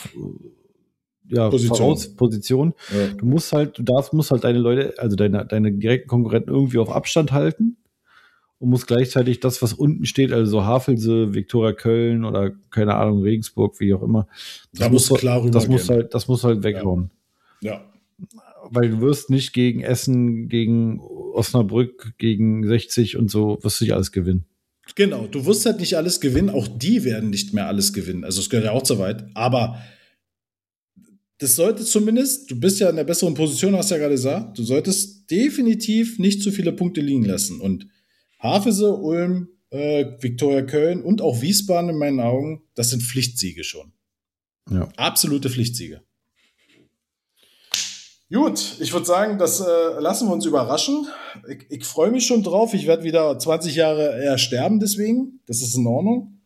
Position. Ja. Du musst halt deine Leute, also deine direkten Konkurrenten irgendwie auf Abstand halten. Und muss gleichzeitig das, was unten steht, also so Havelse, Viktoria Köln oder keine Ahnung, Regensburg, wie auch immer, das muss halt weghauen. Ja. Weil du wirst nicht gegen Essen, gegen Osnabrück, gegen 60 und so, wirst du nicht alles gewinnen. Genau, du wirst halt nicht alles gewinnen, auch die werden nicht mehr alles gewinnen. Also es gehört ja auch zu weit, aber das sollte zumindest, du bist ja in der besseren Position, hast du ja gerade gesagt, du solltest definitiv nicht zu viele Punkte liegen lassen. Und Havelse, Ulm, Viktoria Köln und auch Wiesbaden in meinen Augen, das sind Pflichtsiege schon. Ja. Absolute Pflichtsiege. Gut, ich würde sagen, das lassen wir uns überraschen. Ich freue mich schon drauf. Ich werde wieder 20 Jahre eher sterben deswegen. Das ist in Ordnung.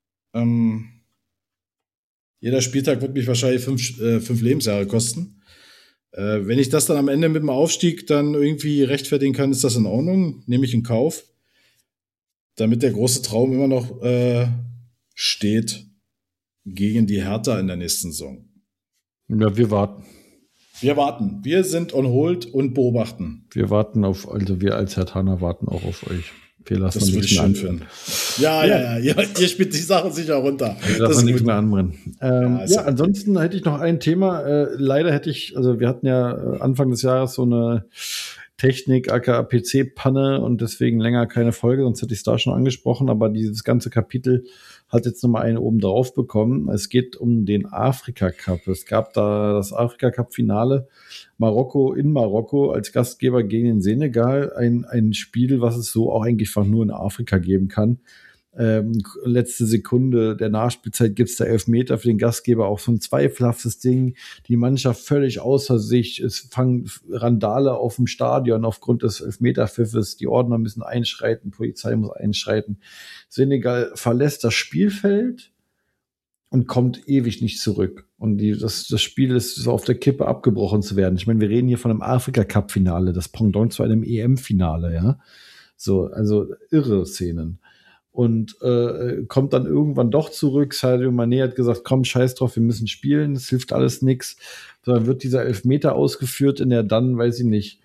Jeder Spieltag wird mich wahrscheinlich 5 Lebensjahre kosten. Wenn ich das dann am Ende mit dem Aufstieg dann irgendwie rechtfertigen kann, ist das in Ordnung. Nehme ich in Kauf. Damit der große Traum immer noch steht gegen die Hertha in der nächsten Saison. Ja, wir warten. Wir warten. Wir sind on hold und beobachten. Wir warten also wir als Herthaner warten auch auf euch. Wir lassen das würde ich schön finden. Ja. Ihr spielt die Sache sicher runter. Wir lassen nichts mehr anbrennen. Ansonsten hätte ich noch ein Thema. Leider wir hatten ja Anfang des Jahres so eine Technik, aka PC-Panne und deswegen länger keine Folge, sonst hätte ich es da schon angesprochen, aber dieses ganze Kapitel hat jetzt nochmal eine oben drauf bekommen. Es geht um den Afrika-Cup. Es gab da das Afrika-Cup-Finale in Marokko als Gastgeber gegen den Senegal. Ein Spiel, was es so auch eigentlich einfach nur in Afrika geben kann. Letzte Sekunde der Nachspielzeit gibt es da Elfmeter für den Gastgeber, auch so ein zweifelhaftes Ding. Die Mannschaft völlig außer sich. Es fangen Randale auf dem Stadion aufgrund des Elfmeterpfiffes. Die Ordner müssen einschreiten, Polizei muss einschreiten. Senegal verlässt das Spielfeld und kommt ewig nicht zurück. Und das Spiel ist so auf der Kippe abgebrochen zu werden. Ich meine, wir reden hier von einem Afrika-Cup-Finale, das Pendant zu einem EM-Finale, ja. So, also irre Szenen. und kommt dann irgendwann doch zurück. Sadio Mané hat gesagt, komm, scheiß drauf, wir müssen spielen, es hilft alles nichts. Dann wird dieser Elfmeter ausgeführt in der dann, weiß ich nicht,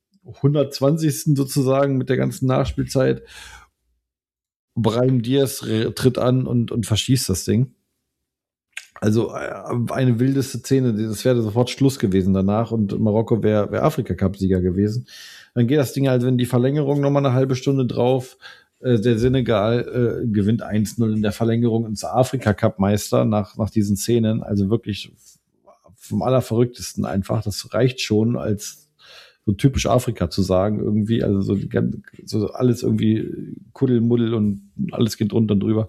120. sozusagen mit der ganzen Nachspielzeit. Brahim Diaz tritt an und verschießt das Ding. Also eine wildeste Szene, das wäre sofort Schluss gewesen danach und Marokko wäre Afrika-Cup-Sieger gewesen. Dann geht das Ding halt in die Verlängerung nochmal eine halbe Stunde drauf. Der Senegal gewinnt 1-0 in der Verlängerung ins Afrika-Cup-Meister nach diesen Szenen. Also wirklich vom Allerverrücktesten einfach. Das reicht schon, als so typisch Afrika zu sagen irgendwie. Also so alles irgendwie Kuddelmuddel und alles geht drunter und drüber.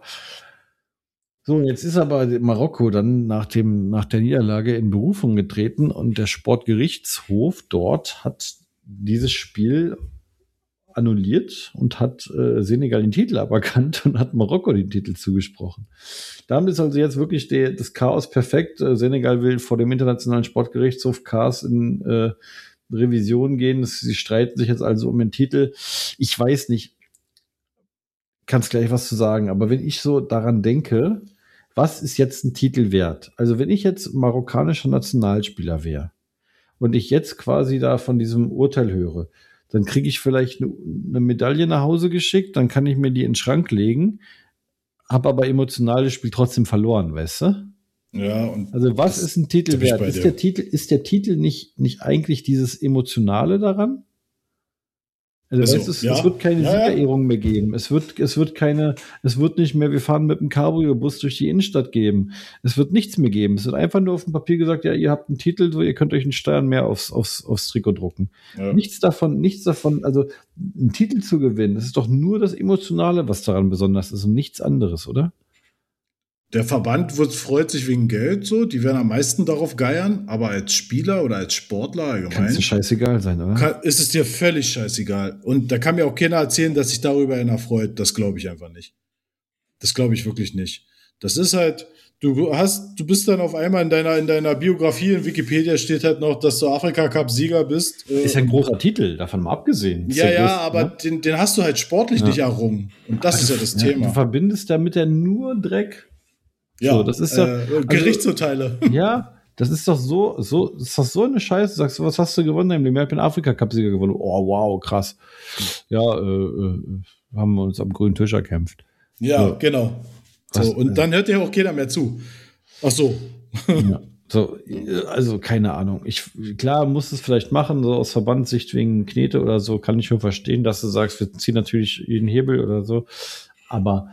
So, jetzt ist aber Marokko dann nach der Niederlage in Berufung getreten und der Sportgerichtshof dort hat dieses Spiel annulliert und hat Senegal den Titel aberkannt und hat Marokko den Titel zugesprochen. Damit ist also jetzt wirklich das Chaos perfekt. Senegal will vor dem Internationalen Sportgerichtshof CAS in Revision gehen. Sie streiten sich jetzt also um den Titel. Ich weiß nicht, kannst gleich was zu sagen, aber wenn ich so daran denke, was ist jetzt ein Titel wert? Also wenn ich jetzt marokkanischer Nationalspieler wäre und ich jetzt quasi da von diesem Urteil höre, dann kriege ich vielleicht eine Medaille nach Hause geschickt, dann kann ich mir die in den Schrank legen, habe aber emotional das Spiel trotzdem verloren, weißt du? Ja, und also was ist ein Titel wert? Ist der Titel nicht eigentlich dieses Emotionale daran? Also es wird keine Siegerehrung mehr geben. Es wird nicht mehr, wir fahren mit dem Cabrio-Bus durch die Innenstadt geben. Es wird nichts mehr geben. Es wird einfach nur auf dem Papier gesagt, ja, ihr habt einen Titel, so ihr könnt euch einen Stern mehr aufs Trikot drucken. Ja. Nichts davon, also einen Titel zu gewinnen, das ist doch nur das Emotionale, was daran besonders ist und nichts anderes, oder? Der Verband freut sich wegen Geld so, die werden am meisten darauf geiern, aber als Spieler oder als Sportler allgemein. Kann es dir scheißegal sein, oder? Ist es dir völlig scheißegal. Und da kann mir auch keiner erzählen, dass sich darüber einer freut. Das glaube ich einfach nicht. Das glaube ich wirklich nicht. Das ist halt, du bist dann auf einmal in deiner Biografie in Wikipedia steht halt noch, dass du Afrika-Cup-Sieger bist. Ist ja ein großer Titel, davon mal abgesehen. Ja, aber ne? den hast du halt sportlich nicht errungen. Und das ist ja das Thema. Du verbindest damit ja nur Dreck. Ja, so, das ist doch, Gerichtsurteile. Ja, das ist doch so eine Scheiße. Sagst du, was hast du gewonnen? Ich bin Afrika-Cup-Sieger gewonnen. Oh, wow, krass. Ja, haben wir uns am grünen Tisch erkämpft. Ja, so. Genau. So, und dann hört ja auch keiner mehr zu. Ach so. Ja. So, also keine Ahnung. Klar, muss es vielleicht machen, so aus Verbandssicht wegen Knete oder so, kann ich schon verstehen, dass du sagst, wir ziehen natürlich jeden Hebel oder so. Aber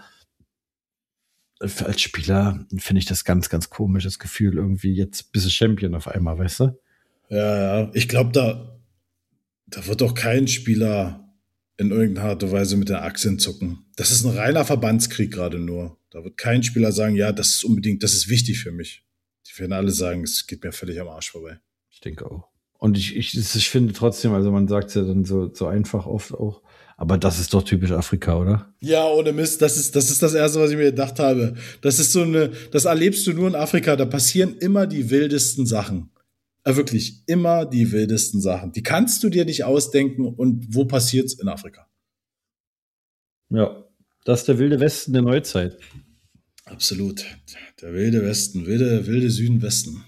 als Spieler finde ich das ganz, ganz komisch, das Gefühl, irgendwie jetzt bist du Champion auf einmal, weißt du? Ja. Ich glaube, da wird doch kein Spieler in irgendeiner Art und Weise mit den Achseln zucken. Das ist ein reiner Verbandskrieg gerade nur. Da wird kein Spieler sagen, ja, das ist wichtig für mich. Die werden alle sagen, es geht mir völlig am Arsch vorbei. Ich denke auch. Und ich finde trotzdem, also man sagt es ja dann so einfach oft auch, aber das ist doch typisch Afrika, oder? Ja, ohne Mist, das ist das Erste, was ich mir gedacht habe. Das ist das erlebst du nur in Afrika, da passieren immer die wildesten Sachen. Wirklich, immer die wildesten Sachen. Die kannst du dir nicht ausdenken und wo passiert's in Afrika? Ja, das ist der wilde Westen der Neuzeit. Absolut, der wilde Westen, wilde Süden-Westen.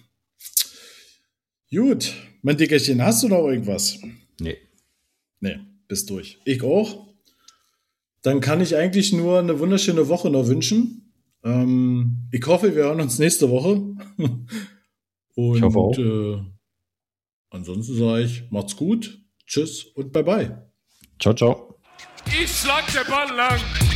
Gut, mein Dickerchen, hast du noch irgendwas? Nee, bist durch. Ich auch. Dann kann ich eigentlich nur eine wunderschöne Woche noch wünschen. Ich hoffe, wir hören uns nächste Woche. Und ich hoffe auch. Ansonsten sage ich, macht's gut, tschüss und bye bye. Ciao, ciao. Ich schlag den Ball lang.